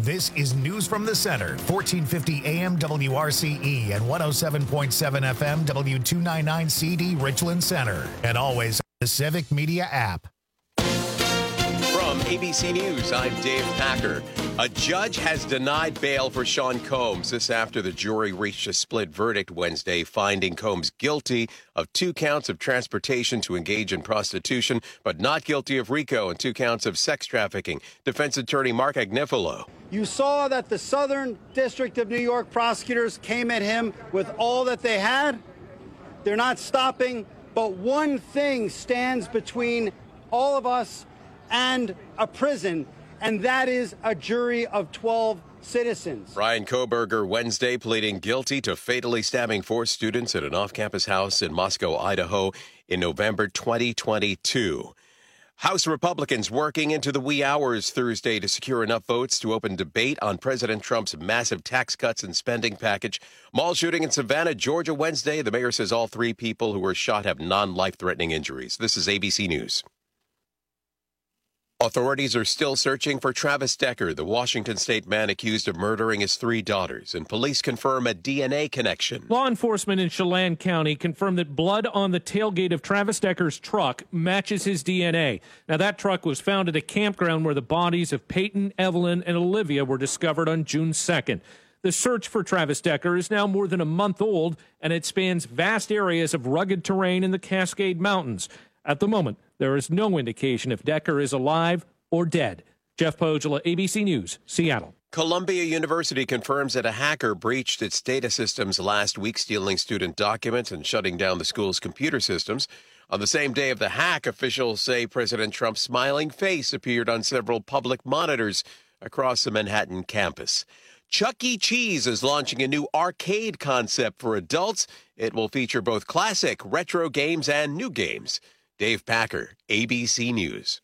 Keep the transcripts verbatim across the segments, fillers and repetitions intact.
This is News from the Center, fourteen fifty A M W R C E and one oh seven point seven F M W two ninety-nine C D Richland Center. And always the Civic Media app. From A B C News, I'm Dave Packer. A judge has denied bail for Sean Combs. This after the jury reached a split verdict Wednesday, finding Combs guilty of two counts of transportation to engage in prostitution, but not guilty of RICO and two counts of sex trafficking. Defense attorney Mark Agnifilo. You saw that the Southern District of New York prosecutors came at him with all that they had. They're not stopping, but one thing stands between all of us and a prison, and that is a jury of twelve citizens. Ryan Koberger Wednesday pleading guilty to fatally stabbing four students at an off-campus house in Moscow, Idaho in November twenty twenty-two. House Republicans working into the wee hours Thursday to secure enough votes to open debate on President Trump's massive tax cuts and spending package. Mall shooting in Savannah, Georgia Wednesday. The mayor says all three people who were shot have non-life-threatening injuries. This is A B C News. Authorities are still searching for Travis Decker, the Washington state man accused of murdering his three daughters, and police confirm a D N A connection. Law enforcement in Chelan County confirmed that blood on the tailgate of Travis Decker's truck matches his D N A. Now, that truck was found at a campground where the bodies of Peyton, Evelyn, and Olivia were discovered on June second. The search for Travis Decker is now more than a month old, and it spans vast areas of rugged terrain in the Cascade Mountains. At the moment, there is no indication if Decker is alive or dead. Jeff Pogula, A B C News, Seattle. Columbia University confirms that a hacker breached its data systems last week, stealing student documents and shutting down the school's computer systems. On the same day of the hack, officials say President Trump's smiling face appeared on several public monitors across the Manhattan campus. Chuck E. Cheese is launching a new arcade concept for adults. It will feature both classic retro games and new games. Dave Packer, A B C News.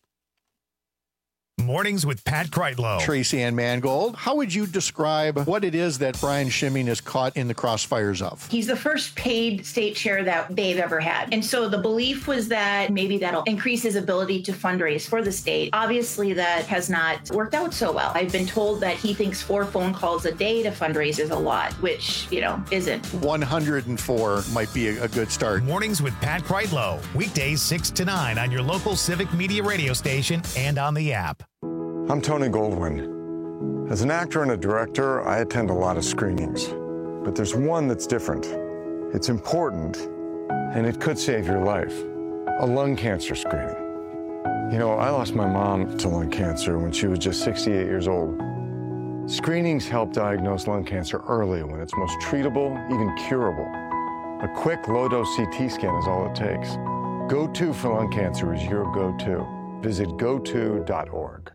Mornings with Pat Kreitlow. Tracy Ann Mangold, how would you describe what it is that Brian Schimming is caught in the crossfires of? He's the first paid state chair that they've ever had. And so the belief was that maybe that'll increase his ability to fundraise for the state. Obviously, that has not worked out so well. I've been told that he thinks four phone calls a day to fundraise is a lot, which, you know, isn't. one hundred four might be a, a good start. Mornings with Pat Kreitlow. Weekdays six to nine on your local Civic Media radio station and on the app. I'm Tony Goldwyn. As an actor and a director, I attend a lot of screenings. But there's one that's different. It's important, and it could save your life. A lung cancer screening. You know, I lost my mom to lung cancer when she was just sixty-eight years old. Screenings help diagnose lung cancer early when it's most treatable, even curable. A quick low-dose C T scan is all it takes. Go to for lung cancer is your go-to. Visit go to dot org.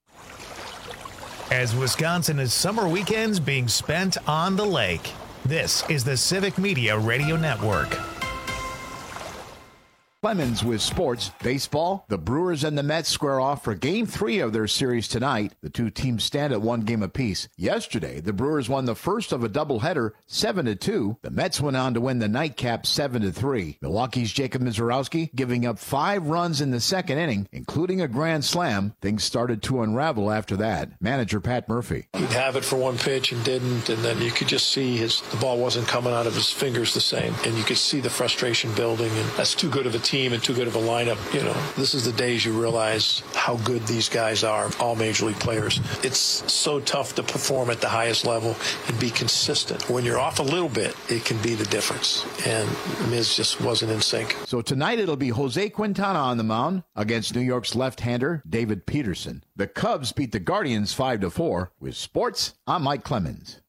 As Wisconsin is summer weekends being spent on the lake, this is the Civic Media Radio Network. Clemens with sports. Baseball, the Brewers and the Mets square off for game three of their series tonight. The two teams stand at one game apiece. Yesterday, the Brewers won the first of a doubleheader, seven to two. The Mets went on to win the nightcap seven to three. Milwaukee's Jacob Mizorowski giving up five runs in the second inning, including a grand slam. Things started to unravel after that. Manager Pat Murphy. He'd have it for one pitch and didn't, and then you could just see his the ball wasn't coming out of his fingers the same, and you could see the frustration building, and that's too good of a team. team and too good of a lineup. You know, this is the days you realize how good these guys are, all major league players. It's so tough to perform at the highest level and be consistent. When you're off a little bit, it can be the difference. And Miz just wasn't in sync. So tonight it'll be Jose Quintana on the mound against New York's left-hander David Peterson. The Cubs beat the Guardians five to four. With sports, I'm Mike Clemens.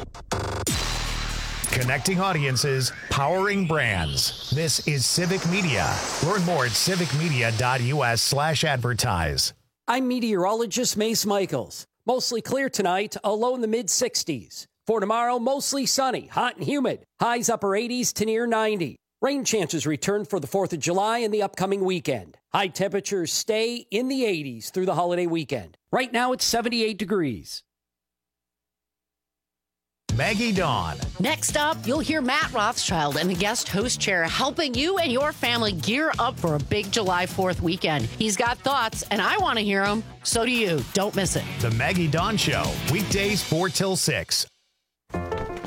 Connecting audiences, powering brands. This is Civic Media. Learn more at civicmedia.us slash advertise. I'm meteorologist Mace Michaels. Mostly clear tonight, a low in the mid sixties. For tomorrow, mostly sunny, hot and humid. Highs upper eighties to near ninety. Rain chances return for the fourth of July and the upcoming weekend. High temperatures stay in the eighties through the holiday weekend. Right now, it's seventy-eight degrees. Maggie Dawn. Next up, you'll hear Matt Rothschild in the guest host chair helping you and your family gear up for a big July fourth weekend. He's got thoughts, and I want to hear them. So do you. Don't miss it. The Maggie Dawn Show, weekdays four till six. Mommy,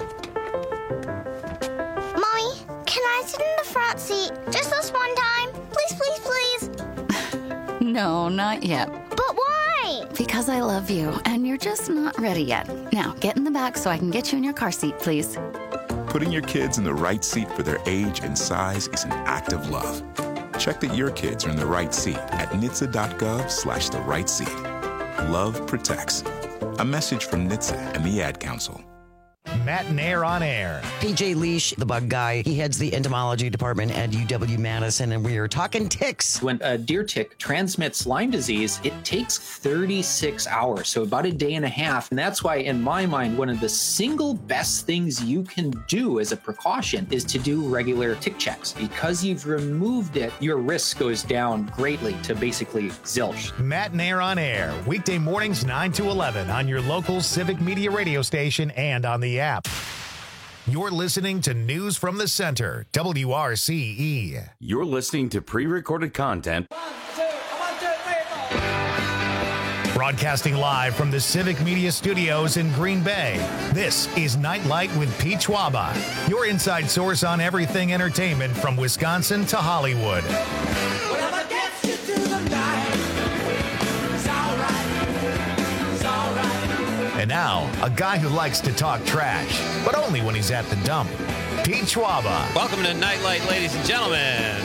can I sit in the front seat just this one time? Please, please, please. No, not yet. But why? Because I love you, and you're just not ready yet. Now, get in the back so I can get you in your car seat, please. Putting your kids in the right seat for their age and size is an act of love. Check that your kids are in the right seat at N H T S A dot gov slash the right seat. Love protects. A message from N H T S A and the Ad Council. Matt and Air on Air. P J Leash, the bug guy, he heads the entomology department at U W Madison, and we are talking ticks. When a deer tick transmits Lyme disease, it takes thirty-six hours, so about a day and a half. And that's why, in my mind, one of the single best things you can do as a precaution is to do regular tick checks. Because you've removed it, your risk goes down greatly to basically zilch. Matt and Air on Air, weekday mornings nine to eleven on your local Civic Media radio station and on the app. You're listening to News from the Center, W R C E. You're listening to pre-recorded content. Broadcasting live from the Civic Media Studios in Green Bay, this is Nightlight with Pete Schwaba, your inside source on everything entertainment from Wisconsin to Hollywood. Whatever gets you through the night, it's all right, it's all right. And now, a guy who likes to talk trash, but only when he's at the dump, Pete Schwaba. Welcome to Nightlight, ladies and gentlemen.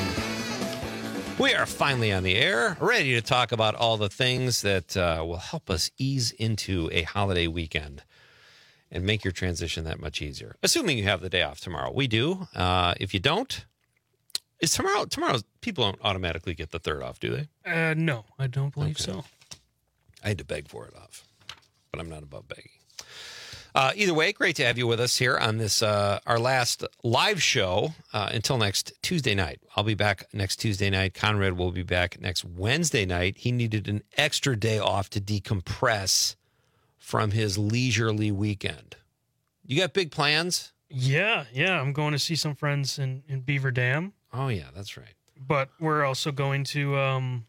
We are finally on the air, ready to talk about all the things that uh, will help us ease into a holiday weekend and make your transition that much easier. Assuming you have the day off tomorrow. We do. Uh, if you don't, is tomorrow, tomorrow, people don't automatically get the third off, do they? Uh, no, I don't believe Okay. so. I had to beg for it off, but I'm not above begging. Uh, either way, great to have you with us here on this, uh, our last live show uh, until next Tuesday night. I'll be back next Tuesday night. Conrad will be back next Wednesday night. He needed an extra day off to decompress from his leisurely weekend. You got big plans? Yeah, yeah. I'm going to see some friends in, in Beaver Dam. Oh, yeah, that's right. But we're also going to, um,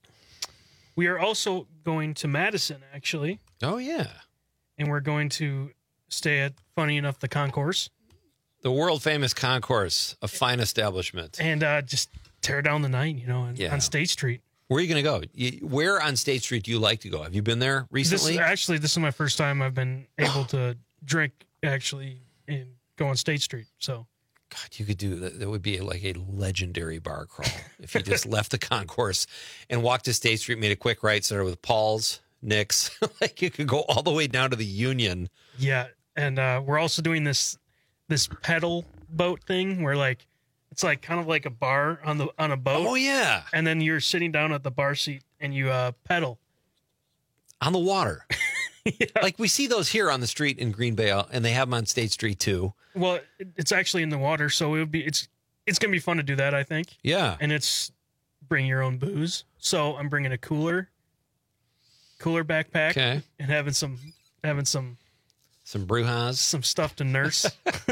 we are also going to Madison, actually. Oh, yeah. And we're going to stay at, funny enough, the Concourse. The world-famous Concourse, a fine establishment. And uh, just tear down the night, you know, on, Yeah. on State Street. Where are you going to go? You, where on State Street do you like to go? Have you been there recently? This, actually, this is my first time I've been able to drink, actually, and go on State Street. So, God, you could do that. That would be like a legendary bar crawl if you just left the Concourse and walked to State Street, made a quick right, started with Paul's, Nick's. Like you could go all the way down to the Union. yeah. And uh, we're also doing this this pedal boat thing where, like, it's like kind of like a bar on the on a boat. Oh, yeah. And then you're sitting down at the bar seat and you uh, pedal. On the water. Like we see those here on the street in Green Bay, and they have them on State Street too. Well, it, it's actually in the water, so it would be it's it's gonna be fun to do that, I think. Yeah. And it's bring your own booze. So I'm bringing a cooler, cooler backpack, Okay. and having some having some Some Brujas. some stuff to nurse.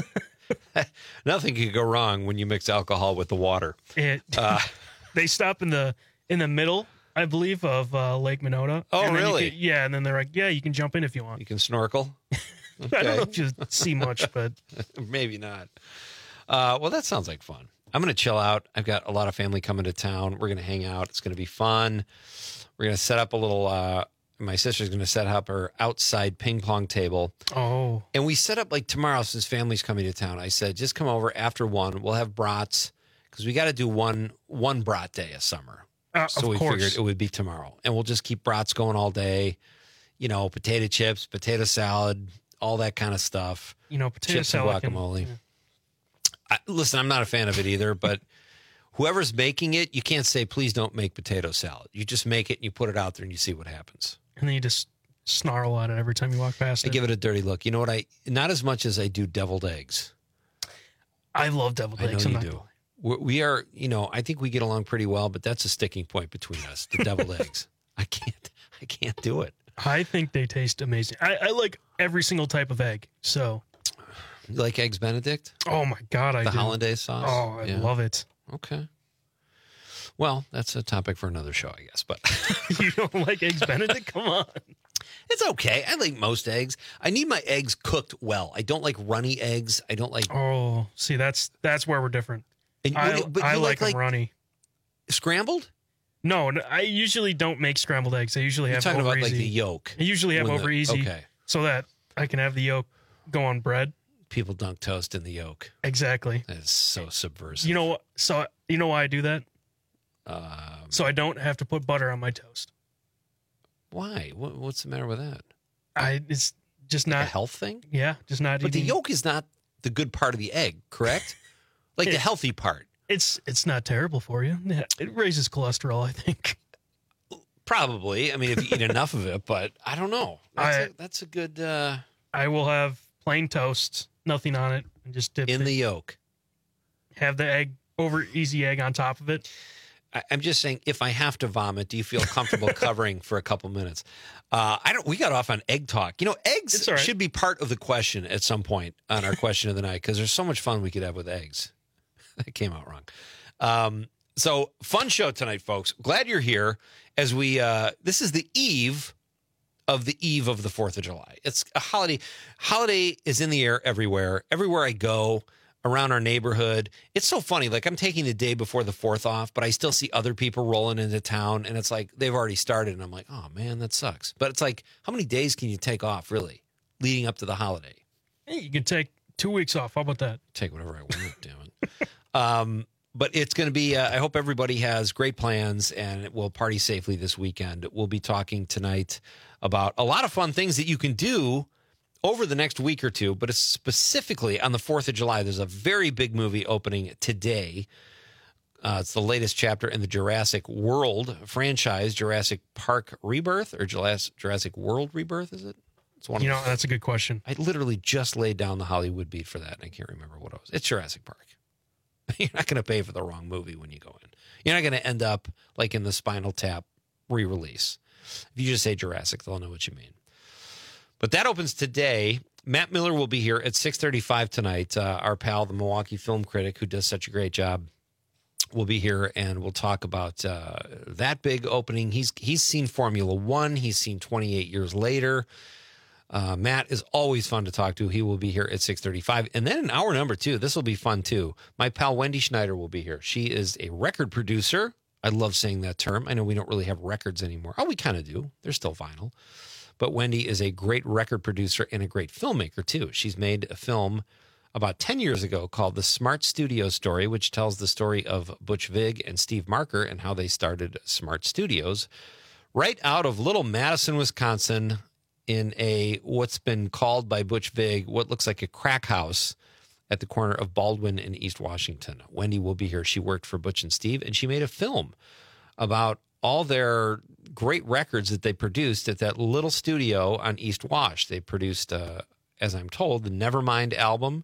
Nothing could go wrong when you mix alcohol with the water. It Uh, they stop in the in the middle, I believe, of uh, Lake Minota. Oh, And then you really? can- yeah, and then they're like, yeah, you can jump in if you want. You can snorkel. I don't know if you see much, but Maybe not. Uh, well, that sounds like fun. I'm going to chill out. I've got a lot of family coming to town. We're going to hang out. It's going to be fun. We're going to set up a little, uh, my sister's going to set up her outside ping pong table. oh, And we set up like tomorrow since family's coming to town. I said, just come over after one. We'll have brats because we got to do one one brat day a summer. uh, So of we course. figured it would be tomorrow. And we'll just keep brats going all day. You know, potato chips, potato salad, all that kind of stuff. You know, potato Chips salad. and can- guacamole. I, listen, I'm not a fan of it either, but whoever's making it, you can't say, please don't make potato salad. You just make it and you put it out there and you see what happens. and then you just snarl at it every time you walk past I it. give it a dirty look. You know what? I Not as much as I do deviled eggs. I love deviled I know eggs. I'm you not do. gonna lie. We we are, you know, I think we get along pretty well, but that's a sticking point between us, the deviled eggs. I can't, I can't do it. I think they taste amazing. I, I like every single type of egg. So You like Eggs Benedict? Oh my God, I the do. hollandaise sauce. Oh, I Yeah. love it. Okay. Well, that's a topic for another show, I guess. But You don't like Eggs Benedict? Come on. it's okay. I like most eggs. I need my eggs cooked well. I don't like runny eggs. I don't like Oh, see, that's that's where we're different. And I, what do- but I you like, like, them like- runny. scrambled. No, no, I usually don't make scrambled eggs. I usually You're have talking over about easy. like the yolk. I usually have when the- over easy, Okay. so that I can have the yolk go on bread. People dunk toast in the yolk. Exactly. That is so subversive. You know what? So you know why I do that? Um, So I don't have to put butter on my toast. why? What, what's the matter with that? I it's just Like not a health thing. Yeah, just not. But the eating- yolk is not the good part of the egg, correct? Like the It- healthy part. It's it's not terrible for you. Yeah, it raises cholesterol, I think. Probably. I mean, if you eat enough of it, but I don't know. That's, I- a, that's a good uh, I will have plain toast, nothing on it, and just dip in it. the yolk. Have the egg over easy egg on top of it. I, I'm just saying, if I have to vomit, do you feel comfortable covering for a couple minutes? Uh, I don't. We got off on egg talk. You know, eggs It's all right. should be part of the question at some point on our question of the night because there's so much fun we could have with eggs. That came out wrong. Um, so fun show tonight, folks. Glad you're here. As we, uh, this is the eve of the eve of the Fourth of July. It's a holiday. Holiday is in the air everywhere. Everywhere I go around our neighborhood, it's so funny. Like I'm taking the day before the Fourth off, but I still see other people rolling into town, and it's like they've already started, and I'm like, oh man, that sucks. But it's like, how many days can you take off really leading up to the holiday? Hey, you can take two weeks off. How about that? Take whatever I want, damn it. Um, but it's going to be, uh, I hope everybody has great plans and will party safely this weekend. We'll be talking tonight about a lot of fun things that you can do over the next week or two, but it's specifically on the fourth of July. There's a very big movie opening today. Uh, it's the latest chapter in the Jurassic World franchise, Jurassic Park Rebirth or Jurassic Jurassic World Rebirth, is it? It's one You of know, that's a good question. I literally just laid down the Hollywood beat for that, and I can't remember what it was. It's Jurassic Park. You're not going to pay for the wrong movie when you go in. You're not going to end up like in the Spinal Tap re-release. If you just say Jurassic, they'll know what you mean. But that opens today. Matt Miller will be here at six thirty-five tonight. Uh, our pal, the Milwaukee film critic, who does such a great job, will be here, and we'll talk about uh, that big opening. He's he's seen Formula One. He's seen twenty-eight years later. Uh, Matt is always fun to talk to. He will be here at six thirty-five. And then in hour number two, this will be fun too. My pal Wendy Schneider will be here. She is a record producer. I love saying that term. I know we don't really have records anymore. Oh, we kind of do. They're still vinyl. But Wendy is a great record producer and a great filmmaker too. She's made a film about ten years ago called The Smart Studio Story, which tells the story of Butch Vig and Steve Marker and how they started Smart Studios right out of Little Madison, Wisconsin, in a what's been called by Butch Vig what looks like a crack house at the corner of Baldwin and East Washington. Wendy will be here. She worked for Butch and Steve, and she made a film about all their great records that they produced at that little studio on East Wash. They produced, uh, as I'm told, the Nevermind album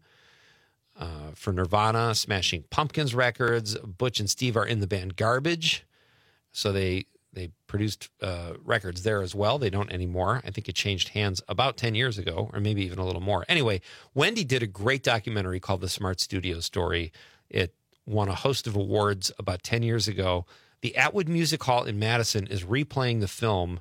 uh, for Nirvana, Smashing Pumpkins records. Butch and Steve are in the band Garbage, so they they produced uh, records there as well. They don't anymore. I think it changed hands about ten years ago, or maybe even a little more. Anyway, Wendy did a great documentary called The Smart Studio Story. It won a host of awards about ten years ago. The Atwood Music Hall in Madison is replaying the film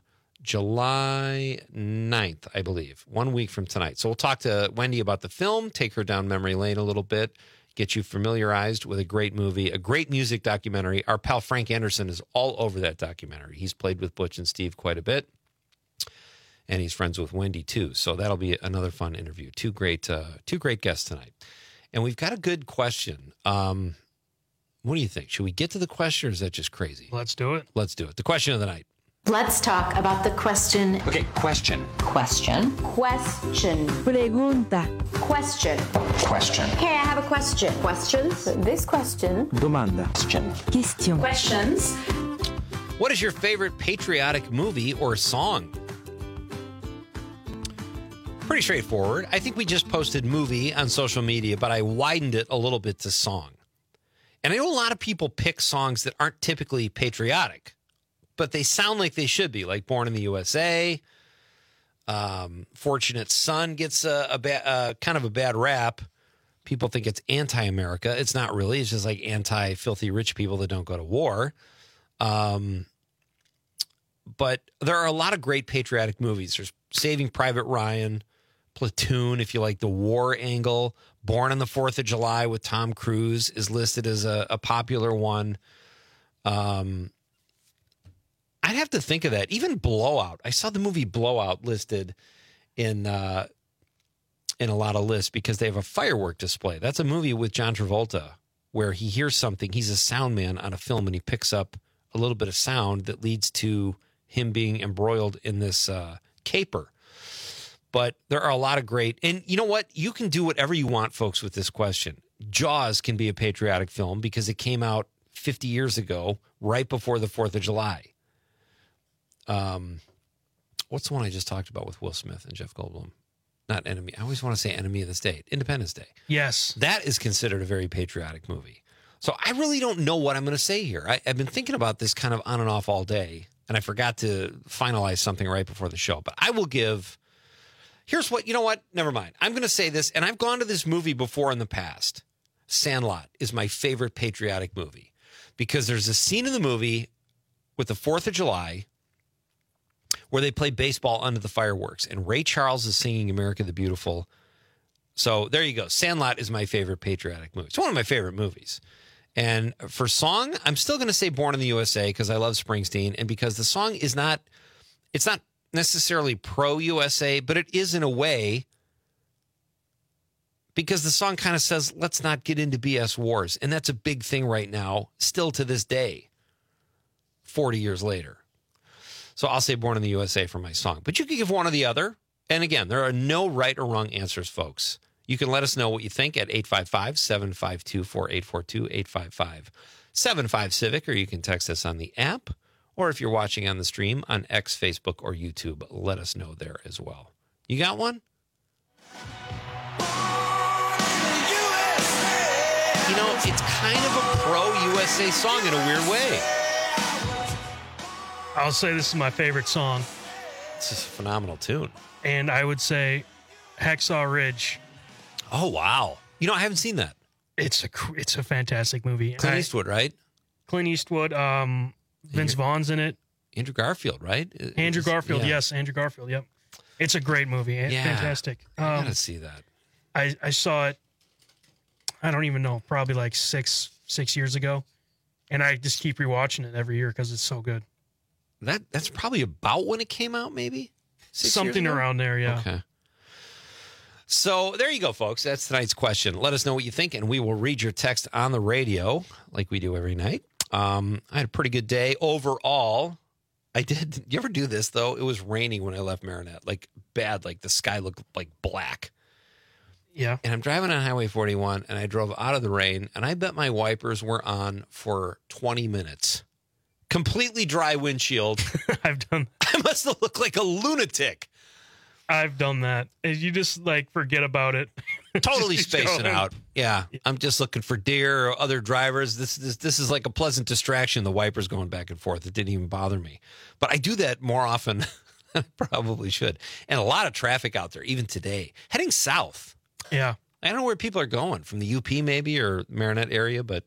July ninth, I believe, one week from tonight. So we'll talk to Wendy about the film, take her down memory lane a little bit, get you familiarized with a great movie, a great music documentary. Our pal Frank Anderson is all over that documentary. He's played with Butch and Steve quite a bit, and he's friends with Wendy too. So that'll be another fun interview. Two great, uh, two great guests tonight, and we've got a good question. Um, what do you think? Should we get to the question, or is that just crazy? Let's do it. Let's do it. The question of the night. Let's talk about the question. Okay, question. Question. Question. Pregunta. Question. Question. Hey, I have a question. Questions? This question. Domanda. Question. Question. Questions. What is your favorite patriotic movie or song? Pretty straightforward. I think we just posted movie on social media, but I widened it a little bit to song. And I know a lot of people pick songs that aren't typically patriotic, but they sound like they should be, like Born in the U S A. Um, Fortunate Son gets a, a ba- uh, kind of a bad rap. People think it's anti-America. It's not really. It's just like anti-filthy rich people that don't go to war. Um, but there are a lot of great patriotic movies. There's Saving Private Ryan, Platoon, if you like the war angle. Born on the fourth of July with Tom Cruise is listed as a, a popular one. Um, I'd have to think of that. Even Blowout. I saw the movie Blowout listed in uh, in a lot of lists because they have a firework display. That's a movie with John Travolta where he hears something. He's a sound man on a film and he picks up a little bit of sound that leads to him being embroiled in this uh, caper. But there are a lot of great, and you know what? You can do whatever you want, folks, with this question. Jaws can be a patriotic film because it came out fifty years ago, right before the fourth of July. Um, what's the one I just talked about with Will Smith and Jeff Goldblum? Not Enemy. I always want to say Enemy of the State. Independence Day. Yes. That is considered a very patriotic movie. So I really don't know what I'm going to say here. I, I've been thinking about this kind of on and off all day, and I forgot to finalize something right before the show. But I will give... Here's what, you know what? Never mind. I'm going to say this, and I've gone to this movie before in the past. Sandlot is my favorite patriotic movie because there's a scene in the movie with the fourth of July where they play baseball under the fireworks, and Ray Charles is singing America the Beautiful. So there you go. Sandlot is my favorite patriotic movie. It's one of my favorite movies. And for song, I'm still going to say Born in the U S A because I love Springsteen and because the song is not, it's not necessarily pro-U S A, but it is in a way because the song kind of says, let's not get into B S wars. And that's a big thing right now, still to this day, forty years later. So I'll say Born in the U S A for my song. But you can give one or the other. And again, there are no right or wrong answers, folks. You can let us know what you think at eight five five, seven five two, four eight four two, eight five five, seven five Civic, or you can text us on the app. Or if you're watching on the stream on X, Facebook, or YouTube, let us know there as well. You got one? You know, it's kind of a pro-U S A song in a weird way. I'll say this is my favorite song. It's just a phenomenal tune. And I would say Hacksaw Ridge. Oh, wow. You know, I haven't seen that. It's a it's a fantastic movie. Clint I, Eastwood, right? Clint Eastwood. Um, Vince Vaughn's in it. Andrew Garfield, right? Andrew It's- Garfield, yeah. yes. Andrew Garfield, yep. It's a great movie. Yeah. Fantastic. I Um, gotta see that. I, I saw it, I don't even know, probably like six six years ago. And I just keep rewatching it every year because it's so good. That That's probably about when it came out, maybe? Six years Something ago? around there, yeah. Okay. So there you go, folks. That's tonight's question. Let us know what you think, and we will read your text on the radio like we do every night. Um, I had a pretty good day overall. I did. You ever do this, though? It was raining when I left Marinette. Like, bad. Like, the sky looked like black. Yeah. And I'm driving on Highway forty-one, and I drove out of the rain, and I bet my wipers were on for twenty minutes. Completely dry windshield. I've done I must have looked like a lunatic. I've done that. And you just like forget about it. Totally Just spacing going. out. Yeah. I'm just looking for deer or other drivers. This, this this is like a pleasant distraction. The wipers going back and forth. It didn't even bother me. But I do that more often than I probably should. And a lot of traffic out there, even today. Heading south. Yeah. I don't know where people are going. From the U P maybe or Marinette area. But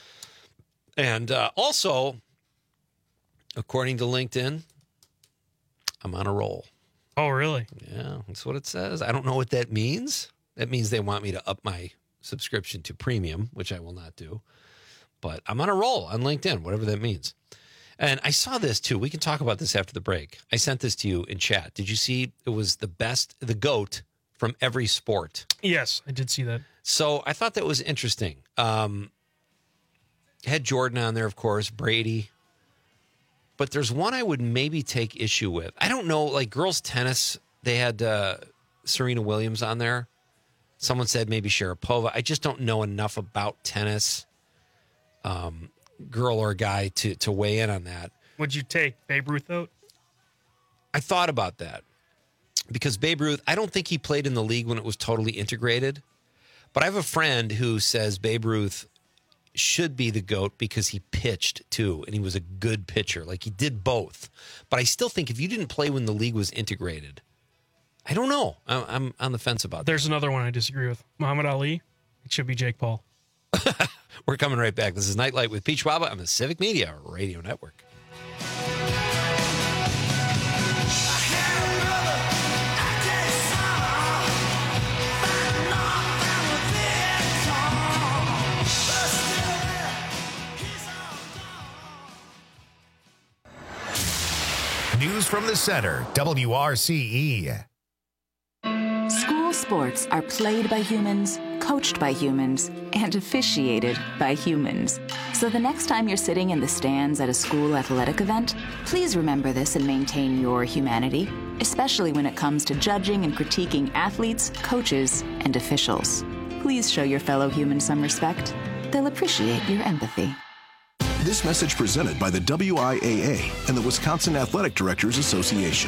and uh, also, according to LinkedIn, I'm on a roll. Oh, really? Yeah, that's what it says. I don't know what that means. That means they want me to up my subscription to premium, which I will not do. But I'm on a roll on LinkedIn, whatever that means. And I saw this too. We can talk about this after the break. I sent this to you in chat. Did you see it was the best, the GOAT from every sport? Yes, I did see that. So I thought that was interesting. Um, had Jordan on there, of course, Brady. But there's one I would maybe take issue with. I don't know, like girls tennis, they had uh, Serena Williams on there. Someone said maybe Sharapova. I just don't know enough about tennis, um, girl or guy, to to weigh in on that. Would you take Babe Ruth out? I thought about that because Babe Ruth, I don't think he played in the league when it was totally integrated. But I have a friend who says Babe Ruth should be the GOAT because he pitched too, and he was a good pitcher. Like he did both. But I still think if you didn't play when the league was integrated, I don't know. I'm, I'm on the fence about that. There's another one I disagree with. Muhammad Ali. It should be Jake Paul. We're coming right back. This is Nightlight with Pete Schwaba on the Civic Media Radio Network. News from the center, W R C E. School sports are played by humans, coached by humans, and officiated by humans. So the next time you're sitting in the stands at a school athletic event, please remember this and maintain your humanity, especially when it comes to judging and critiquing athletes, coaches, and officials. Please show your fellow humans some respect. They'll appreciate your empathy. This message presented by the W I A A and the Wisconsin Athletic Directors Association.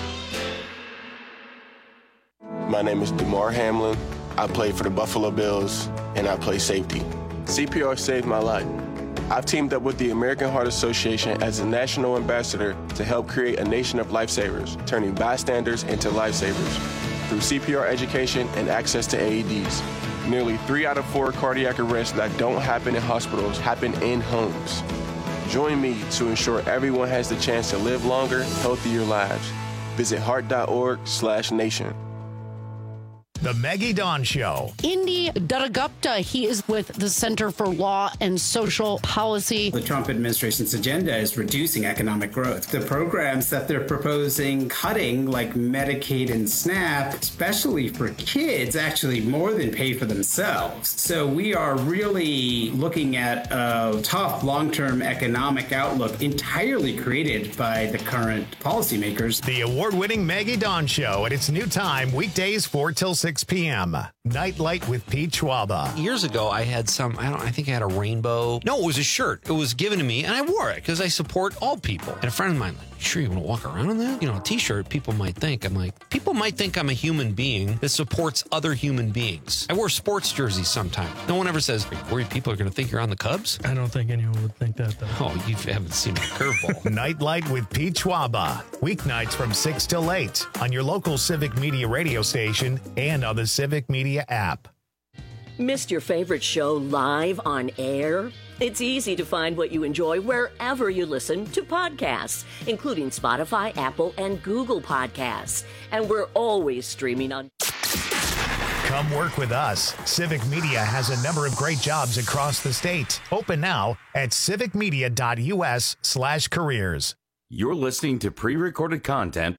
My name is DeMar Hamlin. I play for the Buffalo Bills, and I play safety. C P R saved my life. I've teamed up with the American Heart Association as a national ambassador to help create a nation of lifesavers, turning bystanders into lifesavers through C P R education and access to A E Ds. Nearly three out of four cardiac arrests that don't happen in hospitals happen in homes. Join me to ensure everyone has the chance to live longer, healthier lives. Visit heart.org slash nation. The Maggie Dawn Show. Indy Dadagupta, he is with the Center for Law and Social Policy. The Trump administration's agenda is reducing economic growth. The programs that they're proposing cutting, like Medicaid and SNAP, especially for kids, actually more than pay for themselves. So we are really looking at a tough long-term economic outlook entirely created by the current policymakers. The award-winning Maggie Dawn Show at its new time, weekdays four till six p.m. Nightlight with Pete Schwaba. Years ago, I had some, I don't I think I had a rainbow. No, it was a shirt. It was given to me, and I wore it because I support all people. And a friend of mine, like, you sure you want to walk around in that? You know, a t-shirt, people might think. I'm like, people might think I'm a human being that supports other human beings. I wear sports jerseys sometimes. No one ever says, are you worried people are going to think you're on the Cubs? I don't think anyone would think that, though. Oh, you haven't seen my curveball. Nightlight with Pete Schwaba. Weeknights from six till eight on your local Civic Media radio station and on the Civic Media app. Missed your favorite show live on air? It's easy to find what you enjoy wherever you listen to podcasts, including Spotify, Apple, and Google Podcasts. And we're always streaming on. Come work with us. Civic Media has a number of great jobs across the state. Open now at civicmedia.us slash careers. You're listening to pre-recorded content.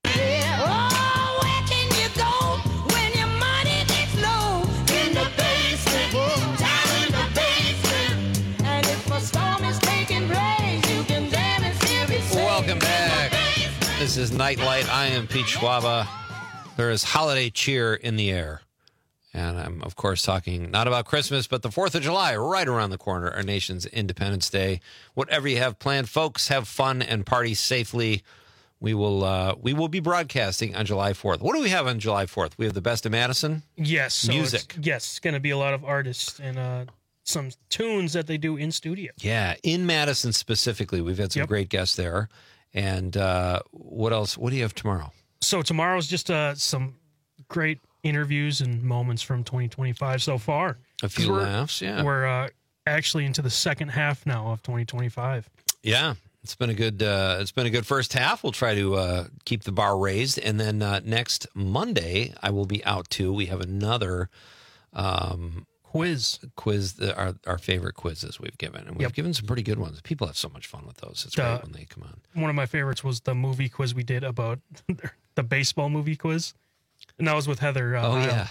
Welcome back. This is Nightlight. I am Pete Schwaba. There is holiday cheer in the air. And I'm, of course, talking not about Christmas, but the fourth of July, right around the corner, our nation's Independence Day. Whatever you have planned, folks, have fun and party safely. We will uh, we will be broadcasting on July fourth. What do we have on July fourth? We have the Best of Madison? Yes. So music. It's, yes, it's going to be a lot of artists and uh, some tunes that they do in studio. Yeah, in Madison specifically. We've had some Yep. great guests there. And uh, what else? What do you have tomorrow? So tomorrow's just uh, some great interviews and moments from twenty twenty-five so far. A few we're, laughs, yeah. We're uh, actually into the second half now of twenty twenty-five. Yeah, it's been a good uh, it's been a good first half. We'll try to uh, keep the bar raised, and then uh, next Monday I will be out too. We have another um, quiz, quiz the, our our favorite quizzes we've given, and we've Yep. given some pretty good ones. People have so much fun with those. It's The- great when they come on. One of my favorites was the movie quiz we did about the baseball movie quiz, and that was with Heather. Uh, Oh Heil. yeah,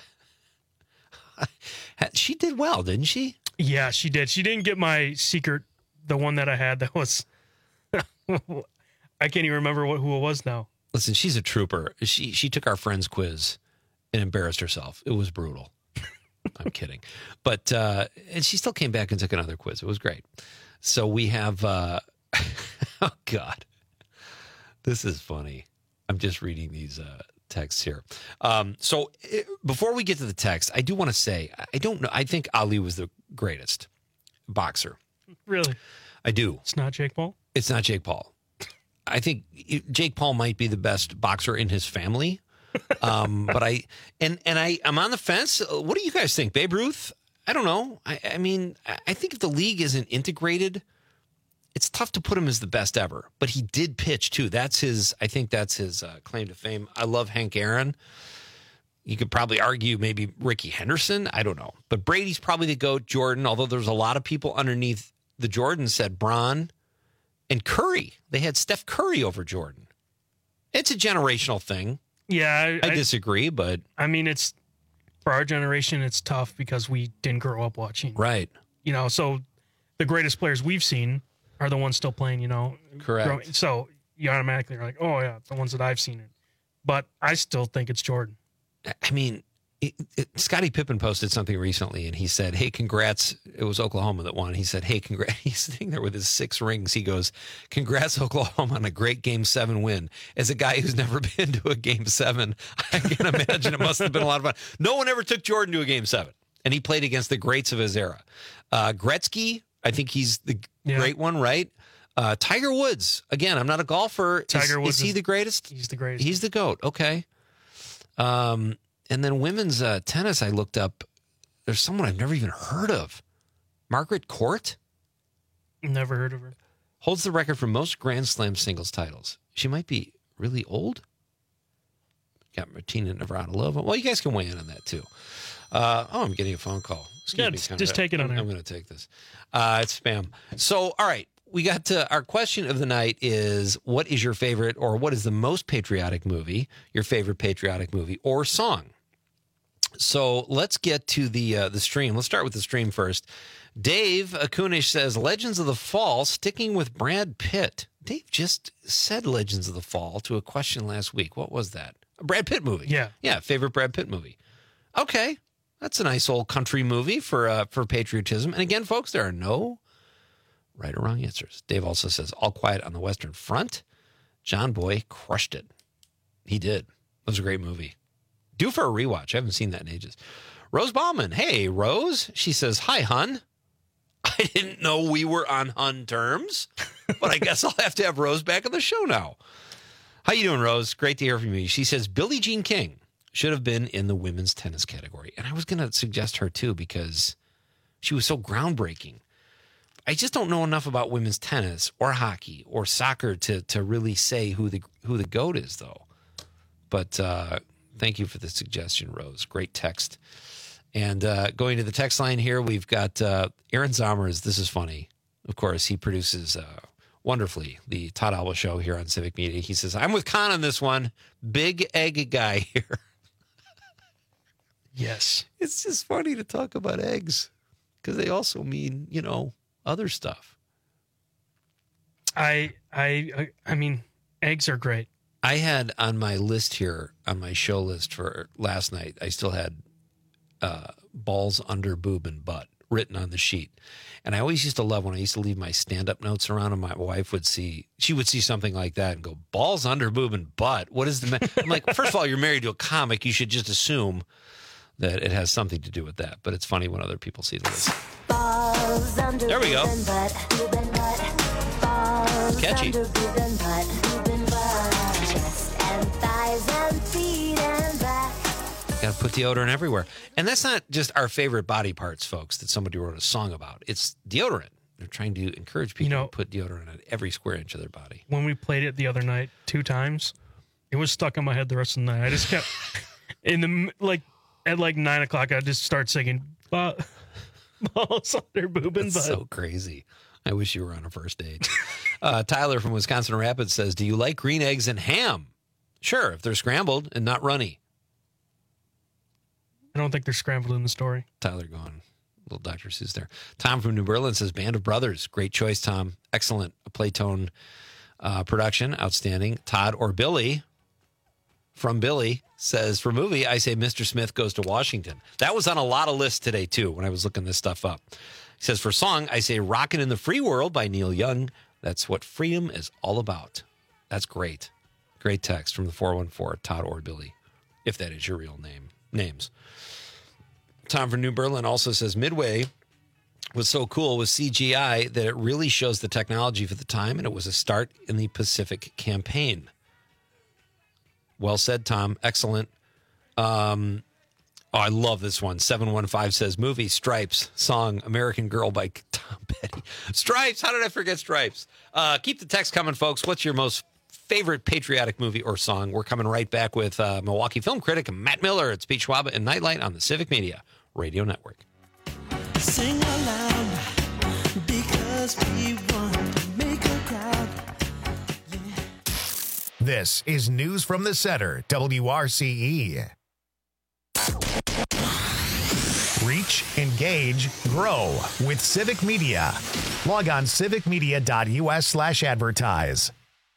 she did well, didn't she? Yeah, she did. She didn't get my secret, the one that I had that was. I can't even remember what who it was now. Listen, she's a trooper. She she took our friend's quiz and embarrassed herself. It was brutal. I'm kidding. But, uh, and she still came back and took another quiz. It was great. So we have, uh, oh God, this is funny. I'm just reading these uh, texts here. Um, so it, before we get to the text, I do want to say, I don't know. I think Ali was the greatest boxer. Really? I do. It's not Jake Paul? It's not Jake Paul. I think Jake Paul might be the best boxer in his family. Um, but I, and, and I, I'm on the fence. What do you guys think? Babe Ruth? I don't know. I, I mean, I, I think if the league isn't integrated, it's tough to put him as the best ever. But he did pitch too. That's his. I think that's his uh, claim to fame. I love Hank Aaron. You could probably argue maybe Ricky Henderson. I don't know. But Brady's probably the GOAT. Jordan, although there's a lot of people underneath the Jordan said Bron and Curry. They had Steph Curry over Jordan. It's a generational thing. Yeah, I, I disagree, but I mean, it's for our generation. It's tough because we didn't grow up watching. Right. You know, so the greatest players we've seen are the ones still playing. You know, correct. Growing, so you automatically are like, oh yeah, the ones that I've seen. But I still think it's Jordan. I mean, it, it, Scottie Pippen posted something recently, and he said, hey, congrats. It was Oklahoma that won. He said, hey, congrats. He's sitting there with his six rings. He goes, congrats, Oklahoma, on a great game seven win. As a guy who's never been to a game seven, I can imagine it must have been a lot of fun. No one ever took Jordan to a game seven, and he played against the greats of his era. Uh, Gretzky, I think he's the yeah. great one, right? Uh, Tiger Woods, again, I'm not a golfer. Tiger is, Woods is he is, the greatest? He's the greatest. He's the GOAT. Okay. Um, and then women's uh, tennis, I looked up. There's someone I've never even heard of. Margaret Court? Never heard of her. Holds the record for most Grand Slam singles titles. She might be really old. Got Martina Navratilova. Well, you guys can weigh in on that too. Uh, oh, I'm getting a phone call. Excuse yeah, me. just, just take it on I'm, air. I'm going to take this. Uh, it's spam. So, all right. We got to our question of the night is, what is your favorite or what is the most patriotic movie, your favorite patriotic movie or song? So let's get to the uh, the stream. Let's start with the stream first. Dave Akunish says, Legends of the Fall, sticking with Brad Pitt. Dave just said Legends of the Fall to a question last week. What was that? A Brad Pitt movie. Yeah. Yeah, favorite Brad Pitt movie. Okay. That's a nice old country movie for uh, for patriotism. And again, folks, there are no right or wrong answers. Dave also says, All Quiet on the Western Front. John Boy crushed it. He did. It was a great movie. Due for a rewatch. I haven't seen that in ages. Rose Ballman. Hey, Rose. She says, hi, hun. I didn't know we were on hun terms, but I guess I'll have to have Rose back on the show now. How you doing, Rose? Great to hear from you. She says, Billie Jean King should have been in the women's tennis category. And I was going to suggest her, too, because she was so groundbreaking. I just don't know enough about women's tennis or hockey or soccer to to really say who the who the GOAT is, though. But uh, thank you for the suggestion, Rose. Great text. And uh, going to the text line here, we've got uh, Aaron Zomers. This is funny. Of course, he produces uh, wonderfully the Todd Alba Show here on Civic Media. He says, I'm with Con on this one. Big egg guy here. Yes. It's just funny to talk about eggs because they also mean, you know, other stuff. I I I mean, eggs are great. I had on my list here, on my show list for last night, I still had uh, balls under boob and butt written on the sheet. And I always used to love when I used to leave my stand-up notes around and my wife would see, she would see something like that and go, balls under boob and butt? What is the... Ma-? I'm like, first of all, you're married to a comic. You should just assume that it has something to do with that. But it's funny when other people see the list. Balls under there we go. boob and butt, boob and butt. Balls catchy. Under boob and butt, boob and butt. Chest and thighs and feet and back. Got to put deodorant everywhere. And that's not just our favorite body parts, folks, that somebody wrote a song about. It's deodorant. They're trying to encourage people You know, to put deodorant on every square inch of their body. When we played it the other night two times, it was stuck in my head the rest of the night. I just kept in the like at like nine o'clock. I just start singing uh, balls under boob and butt. That's so crazy. I wish you were on a first date. uh, Tyler from Wisconsin Rapids says, "Do you like green eggs and ham?" Sure, if they're scrambled and not runny. I don't think they're scrambled in the story. Tyler going, little Doctor Seuss there. Tom from New Berlin says, Band of Brothers. Great choice, Tom. Excellent. A Playtone uh, production. Outstanding. Todd or Billy from Billy says, for movie, I say Mister Smith Goes to Washington. That was on a lot of lists today, too, when I was looking this stuff up. He says, for song, I say Rockin' in the Free World by Neil Young. That's what freedom is all about. That's great. Great text from the four one four, Todd or Billy, if that is your real name. Names. Tom from New Berlin also says Midway was so cool with C G I that it really shows the technology for the time, and it was a start in the Pacific Campaign. Well said, Tom. Excellent. Um, Oh, I love this one. seven one five says, movie Stripes, song American Girl by Tom Petty. Stripes, how did I forget Stripes? Uh, keep the text coming, folks. What's your most favorite patriotic movie or song? We're coming right back with uh, Milwaukee film critic Matt Miller. It's Pete Schwaba and Nightlight on the Civic Media Radio Network. Sing aloud because we want to make a crowd. This is News from the Center, W R C E. Reach, engage, grow with Civic Media. Log on civicmedia.us slash advertise.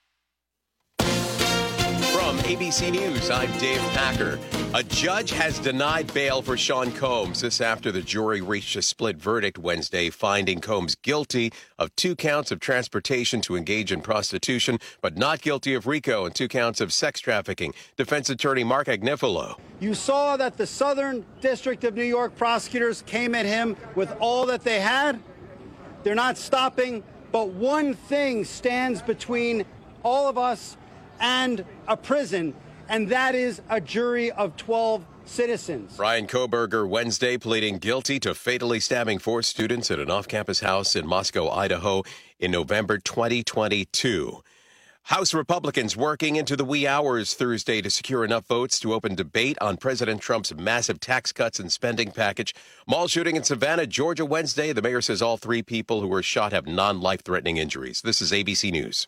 From A B C News, I'm Dave Packer. A judge has denied bail for Sean Combs. This after the jury reached a split verdict Wednesday, finding Combs guilty of two counts of transportation to engage in prostitution, but not guilty of RICO and two counts of sex trafficking. Defense attorney Mark Agnifilo. You saw that the Southern District of New York prosecutors came at him with all that they had. They're not stopping, but one thing stands between all of us and a prison, and that is a jury of twelve citizens. Brian Koberger Wednesday pleading guilty to fatally stabbing four students at an off-campus house in Moscow, Idaho in November twenty twenty-two. House Republicans working into the wee hours Thursday to secure enough votes to open debate on President Trump's massive tax cuts and spending package. Mall shooting in Savannah, Georgia Wednesday. The mayor says all three people who were shot have non-life-threatening injuries. This is A B C News.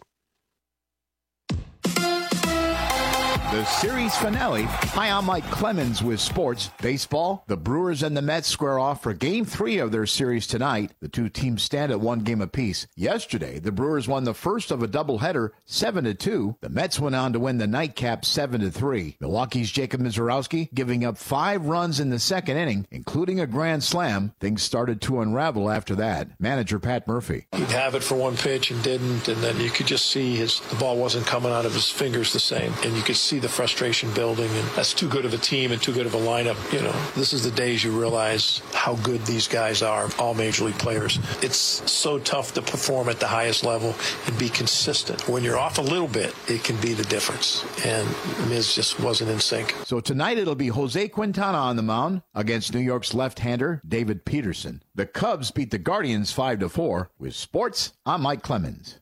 The series finale. Hi, I'm Mike Clemens with sports. Baseball, the Brewers and the Mets square off for game three of their series tonight. The two teams stand at one game apiece. Yesterday, the Brewers won the first of a doubleheader, seven to two. The Mets went on to win the nightcap seven to three. Milwaukee's Jacob Mizorowski giving up five runs in the second inning, including a grand slam. Things started to unravel after that. Manager Pat Murphy. He'd have it for one pitch and didn't, and then you could just see his the ball wasn't coming out of his fingers the same, and you could see the frustration building, and that's too good of a team and too good of a lineup. You know, this is the days you realize how good these guys are, all major league players. It's so tough to perform at the highest level and be consistent. When you're off a little bit, it can be the difference, and Miz just wasn't in sync. So tonight it'll be Jose Quintana on the mound against New York's left-hander David Peterson. The Cubs beat the Guardians five to four. With sports, I'm Mike Clemens.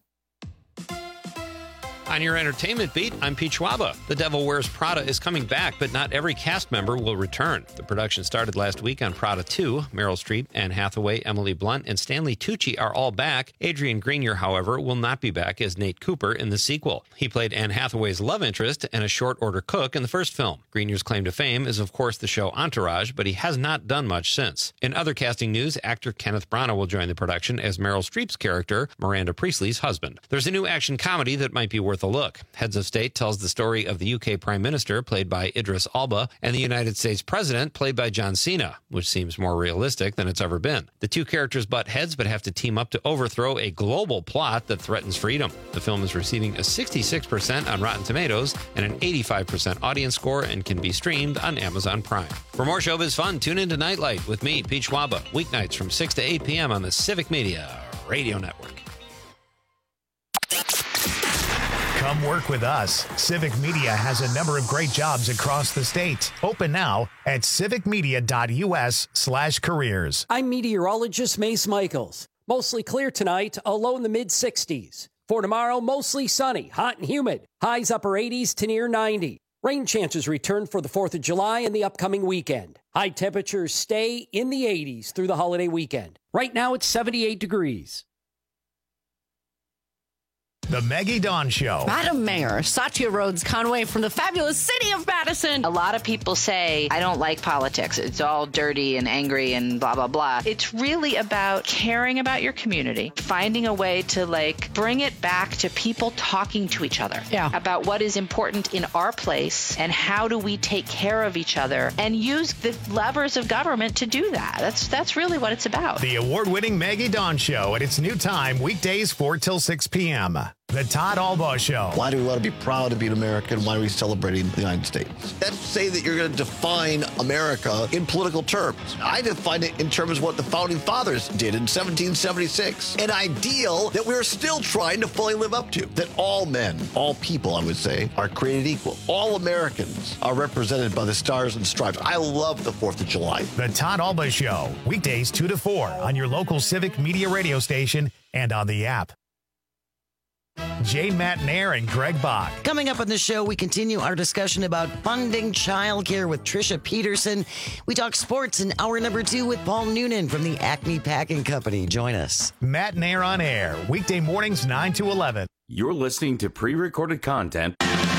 On your entertainment beat, I'm Pete Schwaba. The Devil Wears Prada is coming back, but not every cast member will return. The production started last week on Prada two. Meryl Streep, Anne Hathaway, Emily Blunt, and Stanley Tucci are all back. Adrian Grenier, however, will not be back as Nate Cooper in the sequel. He played Anne Hathaway's love interest and a short-order cook in the first film. Grenier's claim to fame is, of course, the show Entourage, but he has not done much since. In other casting news, actor Kenneth Branagh will join the production as Meryl Streep's character, Miranda Priestley's husband. There's a new action comedy that might be worth a look. Heads of State tells the story of the U K Prime Minister, played by Idris Elba, and the United States President, played by John Cena, which seems more realistic than it's ever been. The two characters butt heads but have to team up to overthrow a global plot that threatens freedom. The film is receiving a sixty-six percent on Rotten Tomatoes and an eighty-five percent audience score and can be streamed on Amazon Prime. For more showbiz fun, tune into Nightlight with me, Pete Schwaba, weeknights from six to eight p.m. on the Civic Media Radio Network. Come work with us. Civic Media has a number of great jobs across the state. Open now at civicmedia.us slash careers. I'm meteorologist Mace Michaels. Mostly clear tonight, a low in the mid sixties. For tomorrow, mostly sunny, hot and humid. Highs upper eighties to near ninety. Rain chances return for the fourth of July and the upcoming weekend. High temperatures stay in the eighties through the holiday weekend. Right now, it's seventy-eight degrees. The Maggie Dawn Show. Madam Mayor, Satya Rhodes Conway from the fabulous city of Madison. A lot of people say, I don't like politics. It's all dirty and angry and blah, blah, blah. It's really about caring about your community, finding a way to, like, bring it back to people talking to each other. Yeah. About what is important in our place and how do we take care of each other and use the levers of government to do that. That's, that's really what it's about. The award-winning Maggie Dawn Show at its new time, weekdays four till six p.m. The Todd Albaugh Show. Why do we want to be proud to be an American? Why are we celebrating the United States? Let's say that you're going to define America in political terms. I define it in terms of what the Founding Fathers did in seventeen seventy-six. An ideal that we're still trying to fully live up to. That all men, all people, I would say, are created equal. All Americans are represented by the stars and stripes. I love the fourth of July. The Todd Albaugh Show. Weekdays two to four on your local Civic Media radio station and on the app. Jay Matnair and Greg Bach. Coming up on the show, we continue our discussion about funding childcare with Trisha Peterson. We talk sports in hour number two with Paul Noonan from the Acme Packing Company. Join us. Matnair on air, weekday mornings nine to eleven. You're listening to pre-recorded content.